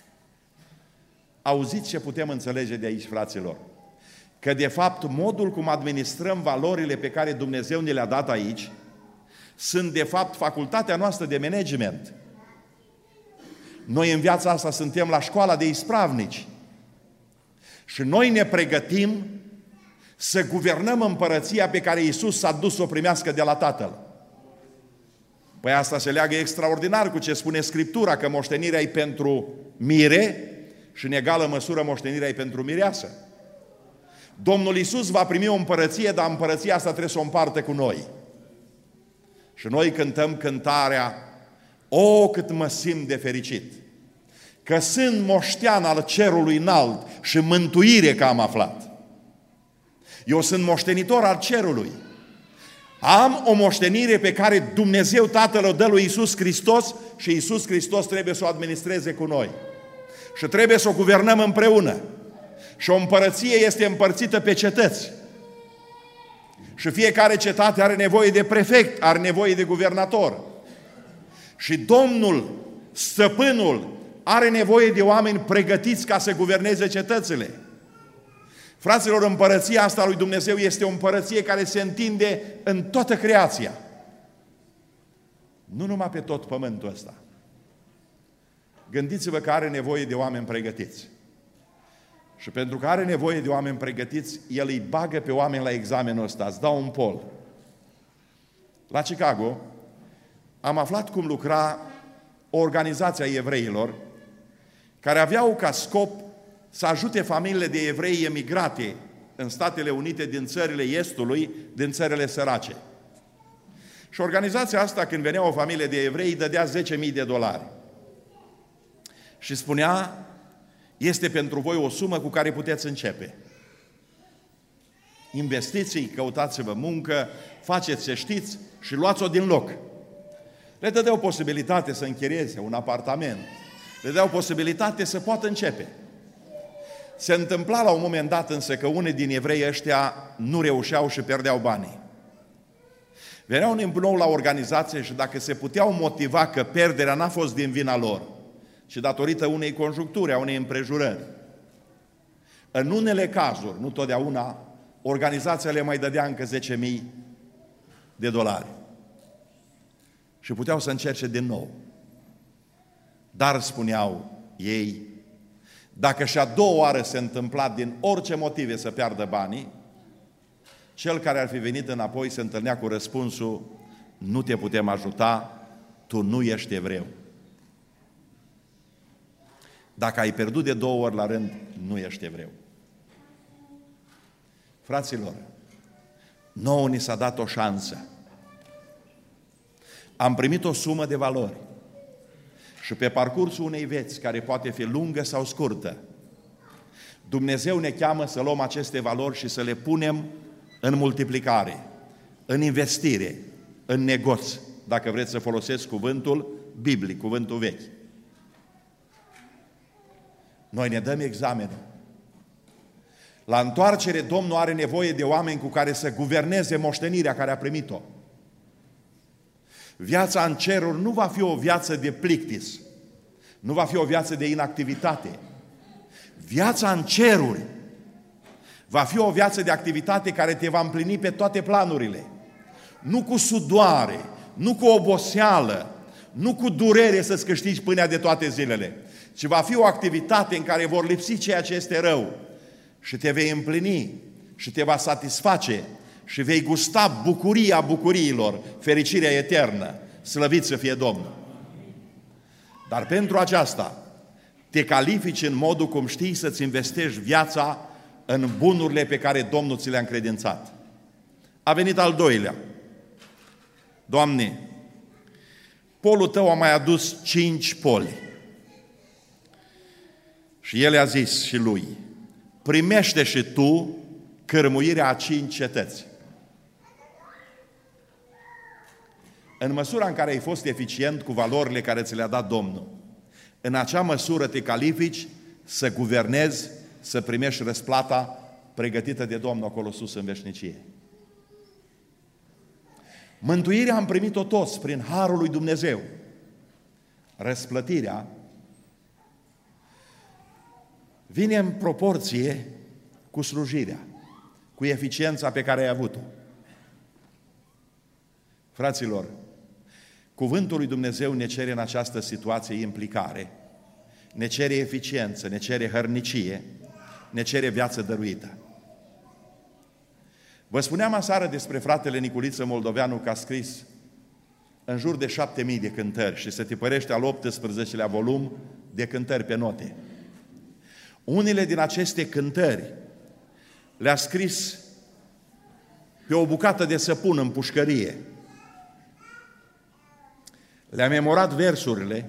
Auziți ce putem înțelege de aici, fraților? Că de fapt modul cum administrăm valorile pe care Dumnezeu ne le-a dat aici sunt de fapt facultatea noastră de management. Noi în viața asta suntem la școala de ispravnici și noi ne pregătim să guvernăm împărăția pe care Iisus s-a dus să o primească de la Tatăl. Păi asta se leagă extraordinar cu ce spune Scriptura, că moștenirea e pentru mire și în egală măsură moștenirea e pentru mireasă. Domnul Iisus va primi o împărăție, dar împărăția asta trebuie să o împartă cu noi. Și noi cântăm cântarea: o, cât mă simt de fericit, că sunt moștean al cerului înalt și mântuire că am aflat. Eu sunt moștenitor al cerului. Am o moștenire pe care Dumnezeu Tatăl o dă lui Iisus Hristos și Iisus Hristos trebuie să o administreze cu noi. Și trebuie să o guvernăm împreună. Și o împărăție este împărțită pe cetăți. Și fiecare cetate are nevoie de prefect, are nevoie de guvernator. Și Domnul, stăpânul, are nevoie de oameni pregătiți ca să guverneze cetățile. Fraților, împărăția asta lui Dumnezeu este o împărăție care se întinde în toată creația. Nu numai pe tot pământul ăsta. Gândiți-vă că are nevoie de oameni pregătiți. Și pentru că are nevoie de oameni pregătiți, El îi bagă pe oameni la examenul ăsta. Îți dau un pol. La Chicago am aflat cum lucra o organizație a evreilor care aveau ca scop să ajute familiile de evrei emigrate în Statele Unite din țările Estului, din țările sărace. Și organizația asta, când venea o familie de evrei, îi dădea zece mii de dolari. Și spunea: este pentru voi o sumă cu care puteți începe. Investiți-i, căutați-vă muncă, faceți ce știți și luați-o din loc. Le dădeau posibilitate să închirieze un apartament. Le dădeau posibilitate să poată începe. Se întâmpla la un moment dat însă că unii din evrei ăștia nu reușeau și pierdeau banii. Veneau din nou la organizație și dacă se puteau motiva că pierderea n-a fost din vina lor, ci datorită unei conjuncturi, a unei împrejurări. În unele cazuri, nu totdeauna, organizația le mai dădea încă zece mii de dolari. Și puteau să încerce din nou. Dar, spuneau ei, dacă și a doua oară se întâmpla din orice motive să piardă banii, cel care ar fi venit înapoi se întâlnea cu răspunsul: nu te putem ajuta, tu nu ești evreu. Dacă ai pierdut de două ori la rând, nu ești evreu. Fraților, nouă ni s-a dat o șansă. Am primit o sumă de valori. Și pe parcursul unei vieți, care poate fi lungă sau scurtă, Dumnezeu ne cheamă să luăm aceste valori și să le punem în multiplicare, în investire, în negoț, dacă vreți să folosesc cuvântul biblic, cuvântul vechi. Noi ne dăm examenul. La întoarcere, Domnul are nevoie de oameni cu care să guverneze moștenirea care a primit-o. Viața în ceruri nu va fi o viață de plictis, nu va fi o viață de inactivitate. Viața în ceruri va fi o viață de activitate care te va împlini pe toate planurile. Nu cu sudoare, nu cu oboseală, nu cu durere să-ți câștigi pâinea de toate zilele, ci va fi o activitate în care vor lipsi ceea ce este rău și te vei împlini și te va satisface și vei gusta bucuria bucuriilor, fericirea eternă. Slăvit să fie Domnul! Dar pentru aceasta te califici în modul cum știi să-ți investești viața în bunurile pe care Domnul ți le-a încredințat. A venit al doilea. Doamne, polul tău a mai adus cinci poli. Și el a zis și lui: primește și tu cârmuirea a cinci cetăți. În măsura în care ai fost eficient cu valorile care ți le-a dat Domnul, în acea măsură te califici să guvernezi, să primești răsplata pregătită de Domnul acolo sus în veșnicie. Mântuirea am primit-o toți prin harul lui Dumnezeu. Răsplătirea vine în proporție cu slujirea, cu eficiența pe care ai avut-o. Fraților, cuvântul lui Dumnezeu ne cere în această situație implicare, ne cere eficiență, ne cere hărnicie, ne cere viață dăruită. Vă spuneam aseară despre fratele Niculiță Moldoveanu că a scris în jur de șapte mii de cântări și se tipărește al optsprezecelea volum de cântări pe note. Unele din aceste cântări le-a scris pe o bucată de săpun în pușcărie. Le-a memorat versurile.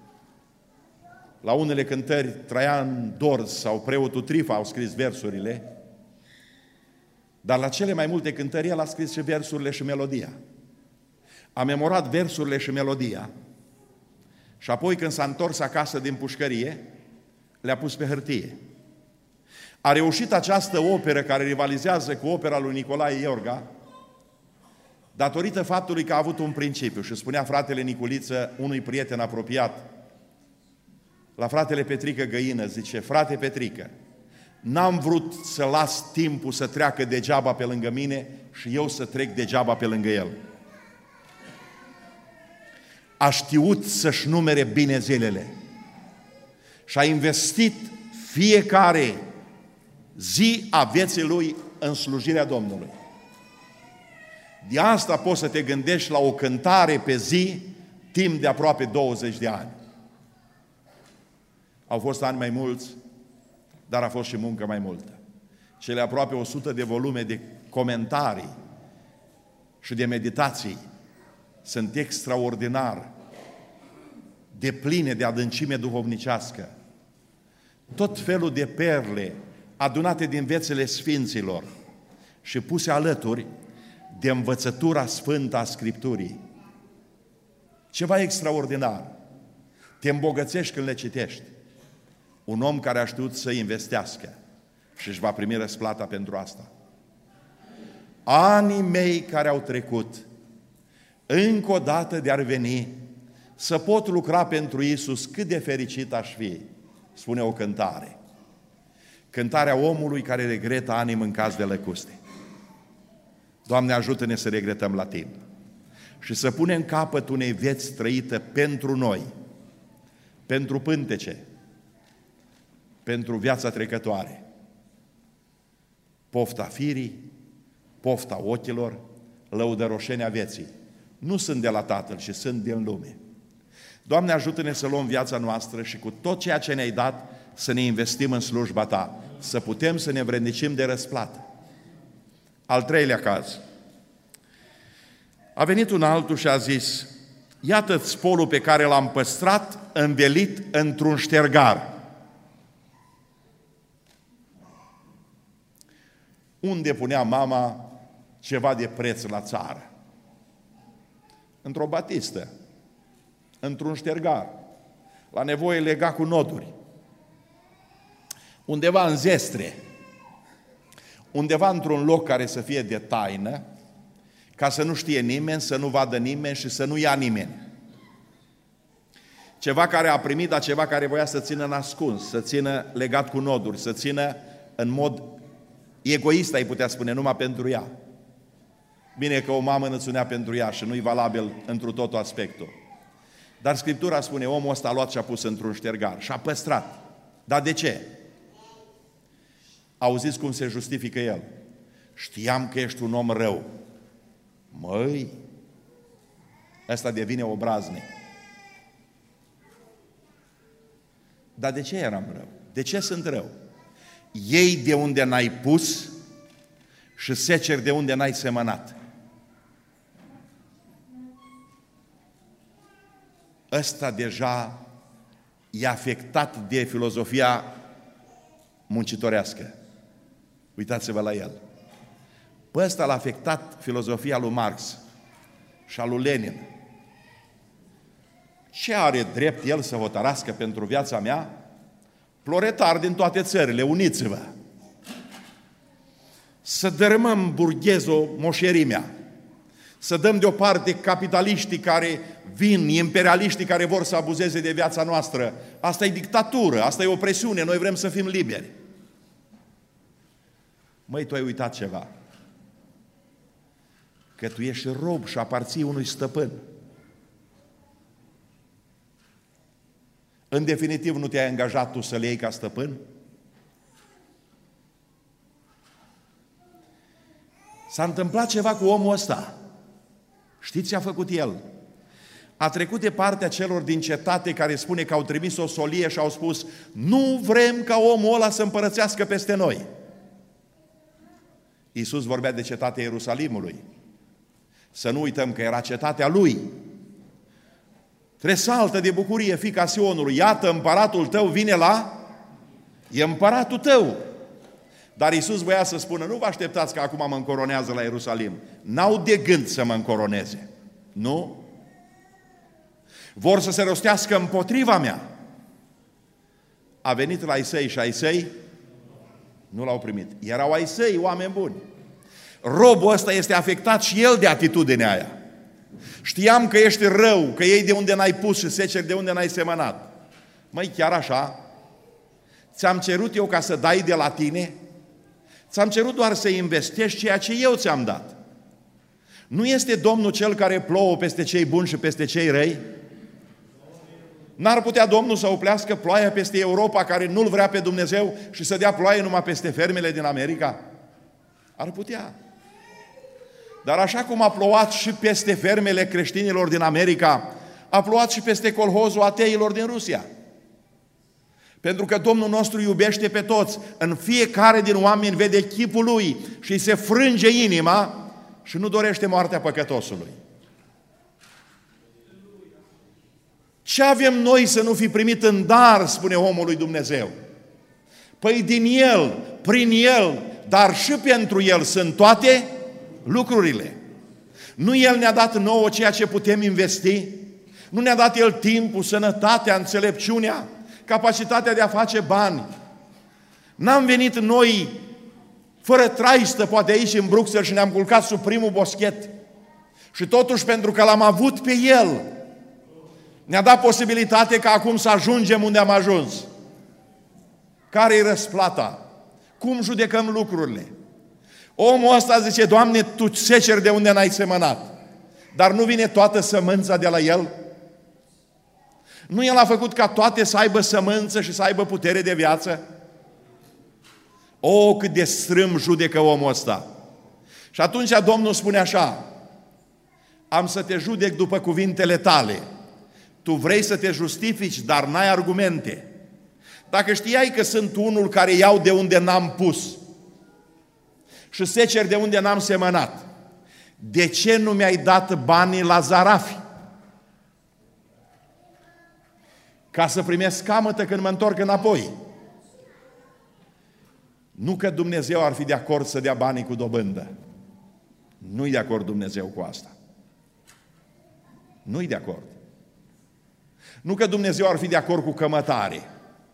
La unele cântări Traian Dorz sau preotul Trifa au scris versurile, dar la cele mai multe cântări el a scris și versurile și melodia. A memorat versurile și melodia și apoi când s-a întors acasă din pușcărie, le-a pus pe hârtie. A reușit această operă care rivalizează cu opera lui Nicolae Iorga datorită faptului că a avut un principiu și spunea fratele Niculiță unui prieten apropiat la fratele Petrică Găină, zice: frate Petrică, n-am vrut să las timpul să treacă degeaba pe lângă mine și eu să trec degeaba pe lângă el. A știut să-și numere bine zilele și a investit fiecare zi a vieții lui în slujirea Domnului. De asta poți să te gândești la o cântare pe zi timp de aproape douăzeci de ani. Au fost ani mai mulți, dar a fost și muncă mai multă. Cele aproape o sută de volume de comentarii și de meditații sunt extraordinar de pline de adâncime duhovnicească. Tot felul de perle adunate din viețile sfinților și puse alături de învățătura sfântă a Scripturii. Ceva extraordinar. Te îmbogățești când le citești. Un om care a știut să investească și își va primi răsplata pentru asta. Anii mei care au trecut, încă o dată de-ar veni, să pot lucra pentru Iisus, cât de fericit aș fi, spune o cântare. Cântarea omului care regretă anii mâncați de lăcuste. Doamne, ajută-ne să regretăm la timp și să punem capăt unei vieți trăite pentru noi, pentru pântece, pentru viața trecătoare. Pofta firii, pofta ochilor, lăudăroșenia vieții. Nu sunt de la Tatăl, ci sunt din lume. Doamne, ajută-ne să luăm viața noastră și cu tot ceea ce ne-ai dat să ne investim în slujba Ta, să putem să ne vrednicim de răsplată. Al treilea caz. A venit un altul și a zis: iată-ți polul pe care l-am păstrat învelit într-un ștergar. Unde punea mama ceva de preț la țară? Într-o batistă, într-un ștergar, la nevoie lega cu noduri, undeva în zestre, undeva într-un loc care să fie de taină, ca să nu știe nimeni, să nu vadă nimeni și să nu ia nimeni. Ceva care a primit, dar ceva care voia să țină nascuns, să țină legat cu noduri, să țină în mod egoist, ai putea spune, numai pentru ea. Bine că o mamă nățunea pentru ea și nu-i valabil întru totul aspectul. Dar Scriptura spune, omul ăsta a luat și a pus într-un ștergar și a păstrat. Dar de ce? Auziți cum se justifică el? Știam că ești un om rău. Măi, ăsta devine obraznic. Dar de ce eram rău? De ce sunt rău? Iei de unde n-ai pus și seceri de unde n-ai semănat. Ăsta deja e afectat de filozofia muncitorească. Uitați-vă la el. Pe ăsta l-a afectat filozofia lui Marx și al lui Lenin. Ce are drept el să hotărască pentru viața mea? Proletari din toate țările, uniți-vă! Să dărâmăm burghezo-moșerimea, să dăm deoparte capitaliștii care vin, imperialiștii care vor să abuzeze de viața noastră. Asta e dictatură, asta e opresiune, noi vrem să fim liberi. Măi, tu ai uitat ceva. Că tu ești rob și aparții unui stăpân. În definitiv, nu te-ai angajat tu să-l iei ca stăpân? S-a întâmplat ceva cu omul ăsta. Știți ce a făcut el? A trecut de partea celor din cetate care spune că au trimis o solie și au spus: nu vrem ca omul ăla să împărățească peste noi. Iisus vorbea de cetatea Ierusalimului. Să nu uităm că era cetatea lui. Tresaltă de bucurie, fiica Sionului, iată, împăratul tău vine la... E împăratul tău. Dar Iisus voia să spună: nu vă așteptați că acum mă încoronează la Ierusalim. N-au de gând să mă încoroneze. Nu? Vor să se rostească împotriva mea. A venit la ai săi și ai săi nu l-au primit. Erau ai săi, oameni buni. Robul ăsta este afectat și el de atitudinea aia. Știam că ești rău, că iei de unde n-ai pus și seceri de unde n-ai semănat. Măi, chiar așa? Ți-am cerut eu ca să dai de la tine? Ți-am cerut doar să investești ceea ce eu ți-am dat. Nu este Domnul Cel care plouă peste cei buni și peste cei răi? N-ar putea Domnul să oplească ploaia peste Europa, care nu-L vrea pe Dumnezeu, și să dea ploaie numai peste fermele din America? Ar putea. Dar așa cum a plouat și peste fermele creștinilor din America, a plouat și peste colhozul ateilor din Rusia. Pentru că Domnul nostru iubește pe toți. În fiecare din oameni vede chipul Lui și îi se frânge inima și nu dorește moartea păcătosului. Ce avem noi să nu fi primit în dar, spune omul lui Dumnezeu? Păi din El, prin El, dar și pentru El sunt toate lucrurile. Nu El ne-a dat nouă ceea ce putem investi? Nu ne-a dat El timpul, sănătatea, înțelepciunea, capacitatea de a face bani? N-am venit noi fără traistă, poate aici în Bruxelles, și ne-am culcat sub primul boschet. Și totuși, pentru că L-am avut pe El, ne-a dat posibilitate ca acum să ajungem unde am ajuns. Care-i răsplata? Cum judecăm lucrurile? Omul ăsta zice: Doamne, Tu seceri de unde n-ai semănat. Dar nu vine toată sămânța de la El? Nu El a făcut ca toate să aibă sămânță și să aibă putere de viață? O, cât de strâm judecă omul ăsta! Și atunci Domnul spune așa: am să te judec după cuvintele tale. Tu vrei să te justifici, dar n-ai argumente. Dacă știai că sunt unul care iau de unde n-am pus și seceri de unde n-am semănat, de ce nu mi-ai dat banii la zarafi? Ca să primesc camătă când mă întorc înapoi. Nu că Dumnezeu ar fi de acord să dea banii cu dobândă. Nu-i de acord Dumnezeu cu asta. Nu-i de acord. Nu că Dumnezeu ar fi de acord cu cămătare.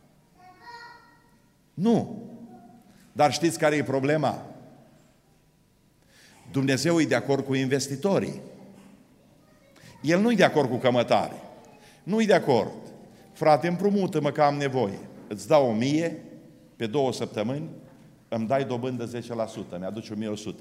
Nu. Dar știți care e problema? Dumnezeu e de acord cu investitorii. El nu e de acord cu cămătare. Nu e de acord. Frate, împrumută-mă că am nevoie. Îți dau o mie, pe două săptămâni, îmi dai dobândă zece la sută, mi-aduci o mie o sută.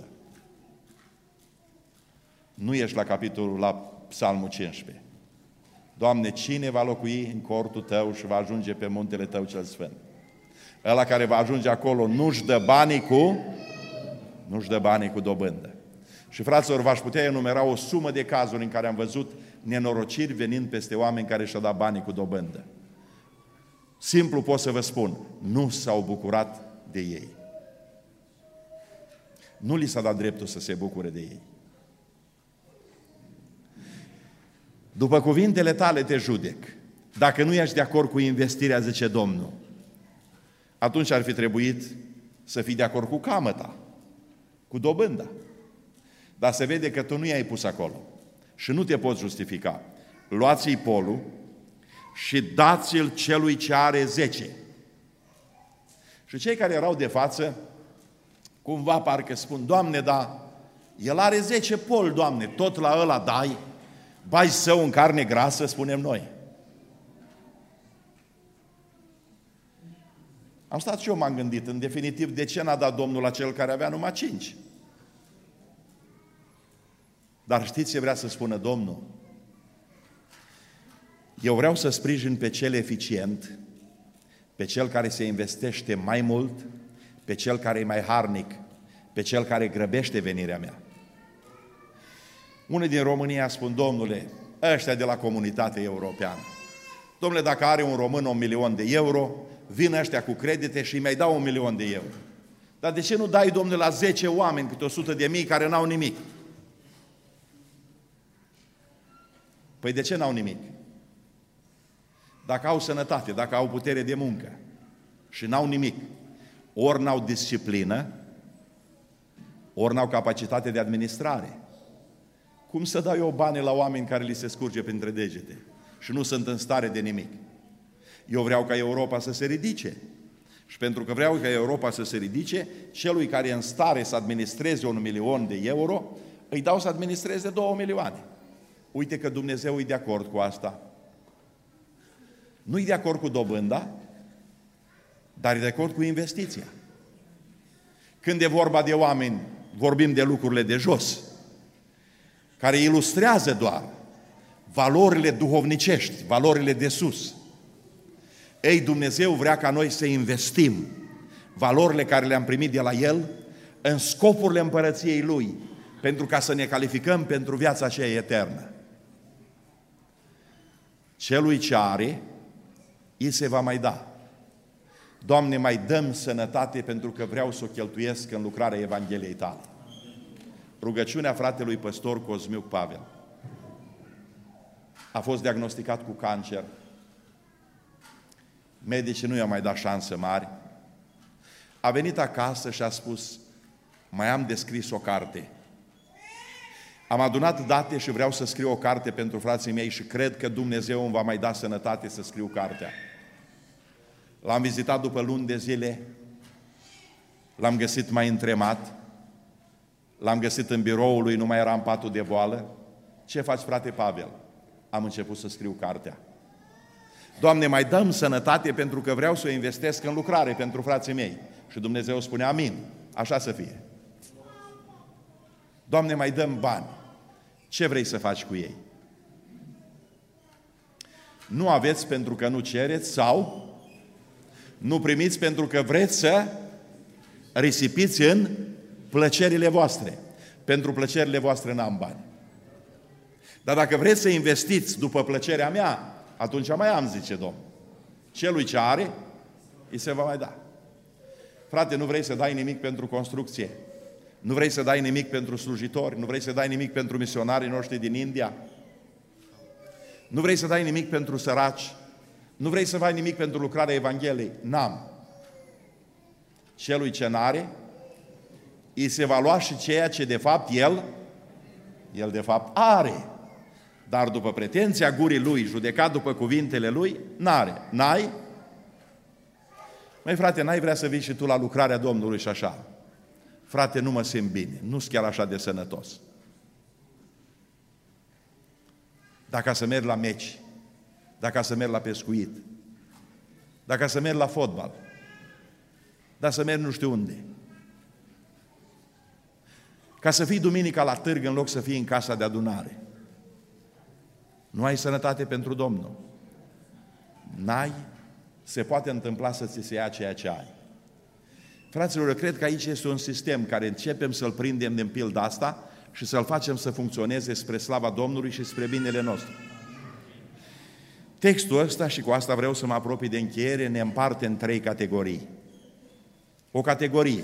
Nu ești la capitolul, la Psalmul cincisprezece. Doamne, cine va locui în cortul Tău și va ajunge pe muntele Tău cel sfânt? Ăla care va ajunge acolo nu-și dă banii cu, nu-și dă banii cu dobândă. Și fraților, v-aș putea enumera o sumă de cazuri în care am văzut nenorociri venind peste oameni care și-au dat banii cu dobândă. Simplu pot să vă spun, nu s-au bucurat de ei. Nu li s-a dat dreptul să se bucure de ei. După cuvintele tale te judec. Dacă nu ești de acord cu investirea, zice Domnul, atunci ar fi trebuit să fii de acord cu camăta, cu dobânda. Dar se vede că tu nu i-ai pus acolo. și nu te poți justifica. Luați-i polul și dați-l celui ce are zece. Și cei care erau de față, cumva parcă spun, Doamne, da, el are zece pol, Doamne, tot la ăla dai, bai său în carne grasă, spunem noi. Am stat și eu, m-am gândit, în definitiv, de ce n-a dat Domnul la cel care avea numai cinci? Dar știți ce vrea să spună Domnul? Eu vreau să sprijin pe cel eficient, pe cel care se investește mai mult, pe cel care e mai harnic, pe cel care grăbește venirea mea. Unii din România spun, Domnule, ăștia de la Comunitatea Europeană, Domnule, dacă are un român un milion de euro, vin ăștia cu credite și îi mai dau un milion de euro. Dar de ce nu dai, Domnule, la zece oameni, câte o sută de mii, care n-au nimic? Păi de ce n-au nimic? Dacă au sănătate, dacă au putere de muncă și n-au nimic, ori n-au disciplină, ori n-au capacitate de administrare. Cum să dau eu bani la oameni care li se scurge printre degete și nu sunt în stare de nimic? Eu vreau ca Europa să se ridice. Și pentru că vreau ca Europa să se ridice, celui care e în stare să administreze un milion de euro, îi dau să administreze două milioane. Uite că Dumnezeu e de acord cu asta. Nu e de acord cu dobânda, dar e de acord cu investiția. Când e vorba de oameni, vorbim de lucrurile de jos, care ilustrează doar valorile duhovnicești, valorile de sus. Ei, Dumnezeu vrea ca noi să investim valorile care le-am primit de la El în scopurile împărăției Lui, pentru ca să ne calificăm pentru viața aceea eternă. Celui ce are, îi se va mai da. Doamne, mai dăm sănătate pentru că vreau să o cheltuiesc în lucrarea Evangheliei Tale. Rugăciunea fratelui păstor Cosmiuc Pavel. A fost diagnosticat cu cancer. Medicii nu i-au mai dat șanse mari. A venit acasă și a spus, mai am de scris o carte. Am adunat date și vreau să scriu o carte pentru frații mei și cred că Dumnezeu îmi va mai da sănătate să scriu cartea. L-am vizitat după luni de zile, l-am găsit mai întremat, l-am găsit în biroul lui, nu mai era în patul de boală. Ce faci, frate Pavel? Am început să scriu cartea. Doamne, mai dăm sănătate pentru că vreau să o investesc în lucrare pentru frații mei. Și Dumnezeu spune, amin, așa să fie. Doamne, mai dăm bani. Ce vrei să faci cu ei? Nu aveți pentru că nu cereți sau nu primiți pentru că vreți să risipiți în plăcerile voastre. Pentru plăcerile voastre n-am bani. Dar dacă vreți să investiți după plăcerea mea, atunci mai am, zice Domnul. Celui ce are, îi se va mai da. Frate, nu vrei să dai nimic pentru construcție? Nu vrei să dai nimic pentru slujitori? Nu vrei să dai nimic pentru misionarii noștri din India? Nu vrei să dai nimic pentru săraci? Nu vrei să dai nimic pentru lucrarea Evangheliei? N-am. Celui ce n-are, îi se va lua și ceea ce de fapt el, el de fapt are. Dar după pretenția gurii lui, judecat după cuvintele lui, n-are. N-ai? Măi, frate, n-ai vrea să vii și tu la lucrarea Domnului și așa? Frate, nu mă simt bine, nu-s chiar așa de sănătos. Dacă să merg la meci, dacă să merg la pescuit, dacă să merg la fotbal, dacă să merg nu știu unde. Ca să fii duminica la târg în loc să fii în casa de adunare. Nu ai sănătate pentru Domnul. N-ai, se poate întâmpla să ți se ia ceea ce ai. Fraților, eu cred că aici este un sistem care începem să-l prindem din pilda asta și să-l facem să funcționeze spre slava Domnului și spre binele nostru. Textul ăsta, și cu asta vreau să mă apropii de încheiere, ne împarte în trei categorii. O categorie.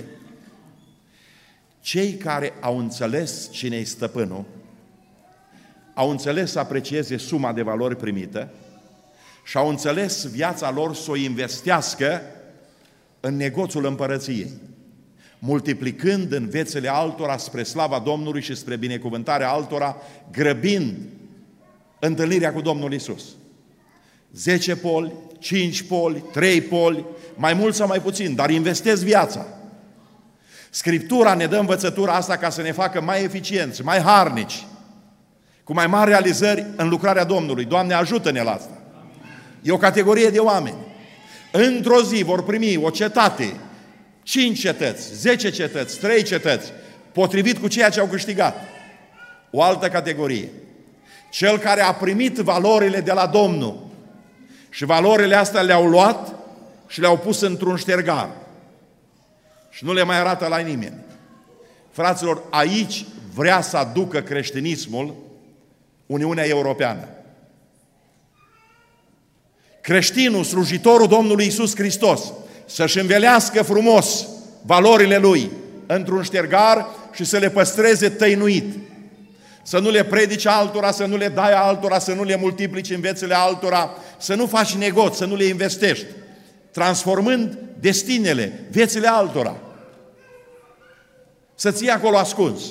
Cei care au înțeles cine-i stăpânul, au înțeles să aprecieze suma de valori primită și au înțeles viața lor să o investească în negoțul împărăției. multiplicând în viețile altora spre slava Domnului și spre binecuvântarea altora, grăbind întâlnirea cu Domnul Iisus. Zece poli, cinci poli, trei poli, mai mult sau mai puțin, dar investesc viața. Scriptura ne dă învățătura asta ca să ne facă mai eficienți, mai harnici, cu mai mari realizări în lucrarea Domnului. Doamne, ajută-ne la asta! E o categorie de oameni. Într-o zi vor primi o cetate, cinci cetăți, zece cetăți, trei cetăți, potrivit cu ceea ce au câștigat. O altă categorie. Cel care a primit valorile de la Domnul și valorile astea le-au luat și le-au pus într-un ștergar. Și nu le mai arată la nimeni. Fraților, aici vrea să aducă creștinismul Uniunea Europeană. Creștinul, slujitorul Domnului Iisus Hristos, să-și învelească frumos valorile lui într-un ștergar și să le păstreze tăinuit. Să nu le predici altora, să nu le dai altora, să nu le multiplici în viețile altora, să nu faci negoți, să nu le investești, transformând destinele, viețile altora. Să ții acolo ascuns.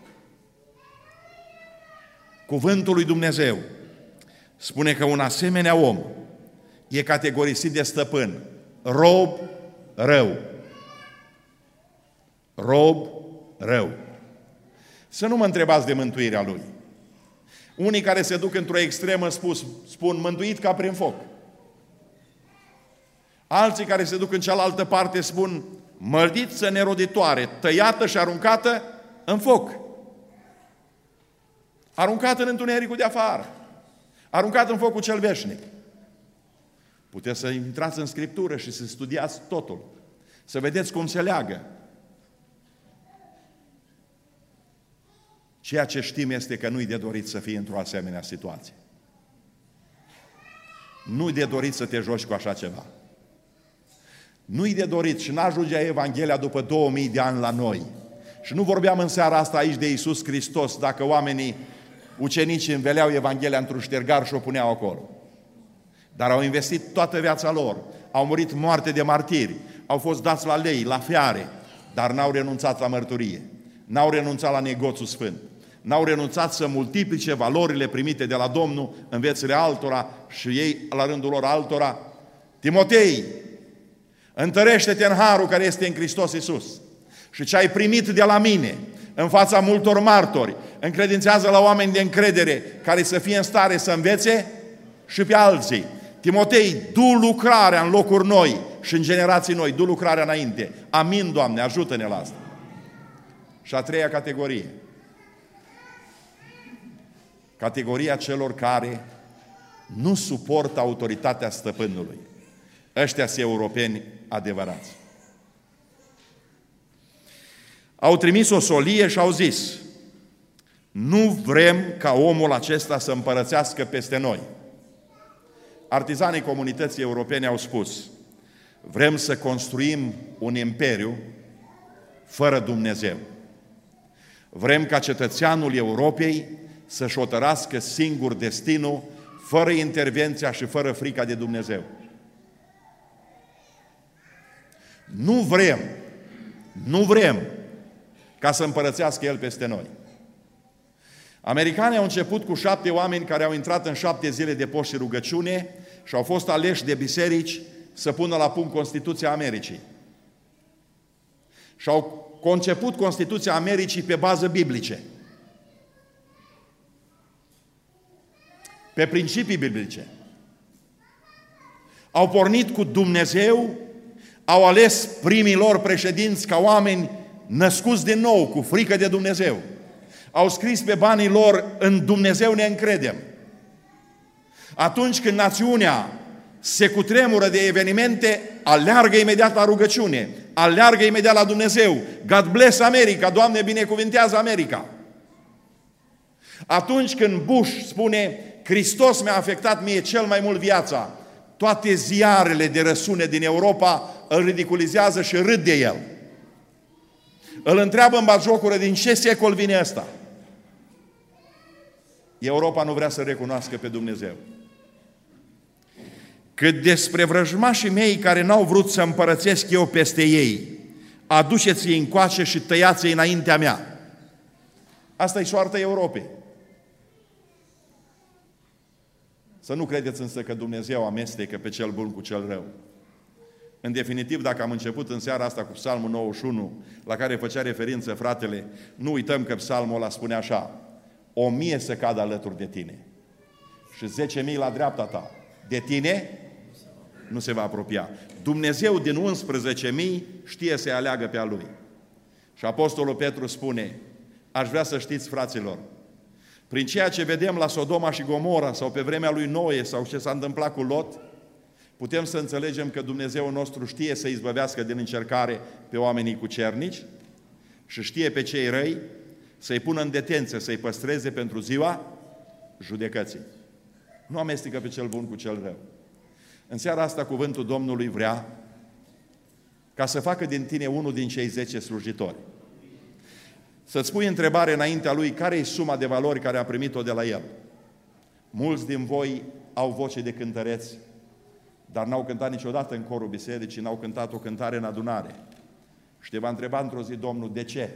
Cuvântul lui Dumnezeu spune că un asemenea om e categorisit de stăpân, rob rău. Rob rău. Să nu mă întrebați de mântuirea lui. Unii care se duc într-o extremă spus, spun mântuit ca prin foc. Alții care se duc în cealaltă parte spun mărdiță neroditoare, tăiată și aruncată în foc. Aruncată în întunericul de afară. Aruncată în focul cel veșnic. Puteți să intrați în Scriptură și să studiați totul. Să vedeți cum se leagă. Ceea ce știm este că nu-i de dorit să fii într-o asemenea situație. Nu-i de dorit să te joci cu așa ceva. Nu-i de dorit și n-ajungea Evanghelia după două mii de ani la noi. Și nu vorbeam în seara asta aici de Iisus Hristos, dacă oamenii, ucenicii înveleau Evanghelia într-un ștergar și o puneau acolo. Dar au investit toată viața lor, au murit moarte de martiri, au fost dați la lei, la fiare, dar n-au renunțat la mărturie, n-au renunțat la negoțul sfânt, n-au renunțat să multiplice valorile primite de la Domnul în viețile altora și ei, la rândul lor altora. Timotei, întărește-te în harul care este în Hristos Iisus și ce ai primit de la mine în fața multor martori, încredințează la oameni de încredere care să fie în stare să învețe și pe alții. Timotei, du lucrarea în locuri noi și în generații noi, du lucrarea înainte. Amin, Doamne, ajută-ne la asta. Și a treia categorie. Categoria celor care nu suportă autoritatea stăpânului. Ăștia sunt europeni adevărați. Au trimis o solie și au zis: nu vrem ca omul acesta să împărățească peste noi. Artizanii comunității europene au spus: vrem să construim un imperiu fără Dumnezeu. Vrem ca cetățeanul Europei să-și hotărască singur destinul, fără intervenția și fără frica de Dumnezeu. Nu vrem, nu vrem ca să împărățească El peste noi. Americanii au început cu șapte oameni care au intrat în șapte zile de post și rugăciune și au fost aleși de biserici să pună la punct Constituția Americii. Și au conceput Constituția Americii pe bază biblice. Pe principii biblice. Au pornit cu Dumnezeu, au ales primii lor președinți ca oameni născuți din nou, cu frică de Dumnezeu. Au scris pe banii lor: în Dumnezeu ne încredem. Atunci când națiunea se cutremură de evenimente, aleargă imediat la rugăciune, aleargă imediat la Dumnezeu. God bless America, Doamne binecuvintează America. Atunci când Bush spune: Hristos mi-a afectat mie cel mai mult viața, toate ziarele de răsune din Europa îl ridiculizează și râd de el. Îl întreabă în batjocură: din ce secol vine ăsta? Europa nu vrea să recunoască pe Dumnezeu. Cât despre vrăjmașii mei care n-au vrut să împărățesc eu peste ei, aduceți-i încoace și tăiați-i înaintea mea. Asta e soarta Europei. Să nu credeți însă că Dumnezeu amestecă pe cel bun cu cel rău. În definitiv, dacă am început în seara asta cu Psalmul nouăzeci și unu, la care făcea referință fratele, nu uităm că Psalmul ăla spune așa: o mie să cadă alături de tine și zece mii la dreapta ta. De tine nu se va apropia. Dumnezeu din unsprezece mii știe să-i aleagă pe a Lui. Și Apostolul Petru spune: aș vrea să știți, fraților, prin ceea ce vedem la Sodoma și Gomora sau pe vremea lui Noe sau ce s-a întâmplat cu Lot, putem să înțelegem că Dumnezeu nostru știe să izbăvească din încercare pe oamenii cucernici și știe pe cei răi să-i pună în detenție, să-i păstreze pentru ziua judecății. Nu amestecă pe cel bun cu cel rău. În seara asta cuvântul Domnului vrea ca să facă din tine unul din cei zece slujitori. Să-ți pui întrebare înaintea Lui: care e suma de valori care a primit-o de la El? Mulți din voi au voce de cântăreți, dar n-au cântat niciodată în corul bisericii, n-au cântat o cântare în adunare. Și te va întreba într-o zi Domnul: de ce?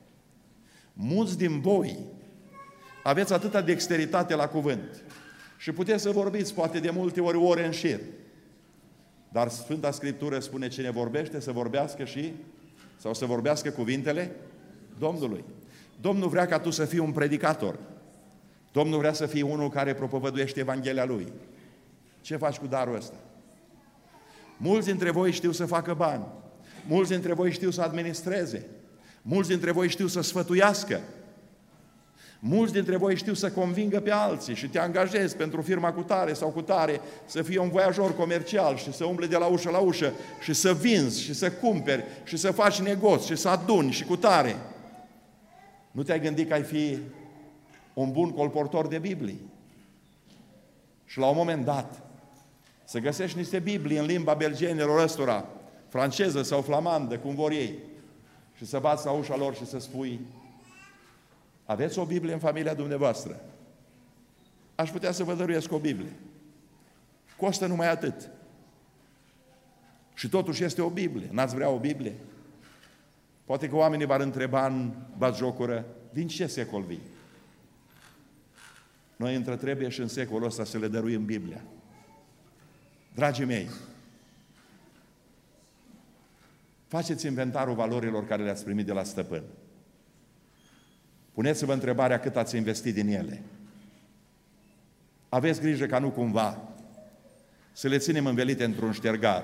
Mulți din voi aveți atâta dexteritate la cuvânt și puteți să vorbiți poate de multe ori ore în șir. Dar Sfânta Scriptură spune: cine vorbește să vorbească și sau să vorbească cuvintele Domnului. Domnul vrea ca tu să fii un predicator. Domnul vrea să fii unul care propovăduiește Evanghelia Lui. Ce faci cu darul ăsta? Mulți dintre voi știu să facă bani. Mulți dintre voi știu să administreze. Mulți dintre voi știu să sfătuiască. Mulți dintre voi știu să convingă pe alții și te angajezi pentru firma cu tare sau cu tare să fii un voiajor comercial și să umble de la ușă la ușă și să vinzi și să cumperi și să faci negoți și să aduni și cu tare. Nu te-ai gândit că ai fi un bun colportor de Biblii? Și la un moment dat să găsești niște Biblii în limba belgenilor ăstora, franceză sau flamandă, cum vor ei, și să bați la ușa lor și să spui: aveți o Biblie în familia dumneavoastră? Aș putea să vă dăruiesc o Biblie. Costă numai atât. Și totuși este o Biblie. N-ați vrea o Biblie? Poate că oamenii v-ar întreba în batjocură: din ce secol vii? Noi între trebuie și în secolul ăsta să le dăruim Biblia. Dragii mei, faceți inventarul valorilor care le-ați primit de la stăpân. Puneți-vă întrebarea cât ați investit din ele. Aveți grijă ca nu cumva să le ținem învelite într-un ștergar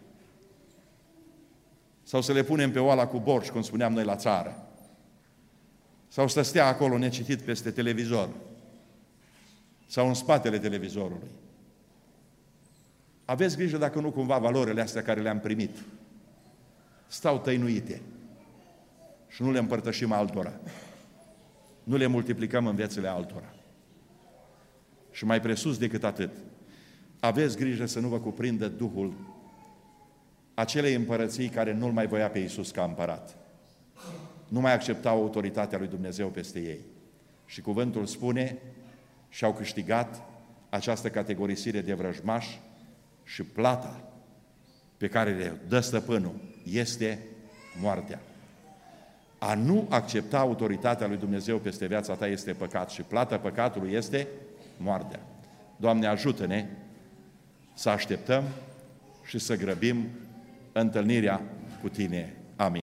sau să le punem pe oala cu borș, cum spuneam noi la țară, sau să stea acolo necitit peste televizor sau în spatele televizorului. Aveți grijă dacă nu cumva valorile astea care le-am primit stau tăinuite și nu le împărtășim altora. Nu le multiplicăm în viețile altora. Și mai presus decât atât, aveți grijă să nu vă cuprindă Duhul acelei împărății care nu-L mai voia pe Iisus ca împărat. Nu mai acceptau autoritatea lui Dumnezeu peste ei. Și cuvântul spune: și-au câștigat această categorisire de vrăjmași și plata pe care le dă stăpânul este moartea. A nu accepta autoritatea lui Dumnezeu peste viața ta este păcat și plata păcatului este moartea. Doamne, ajută-ne să așteptăm și să grăbim întâlnirea cu Tine. Amin.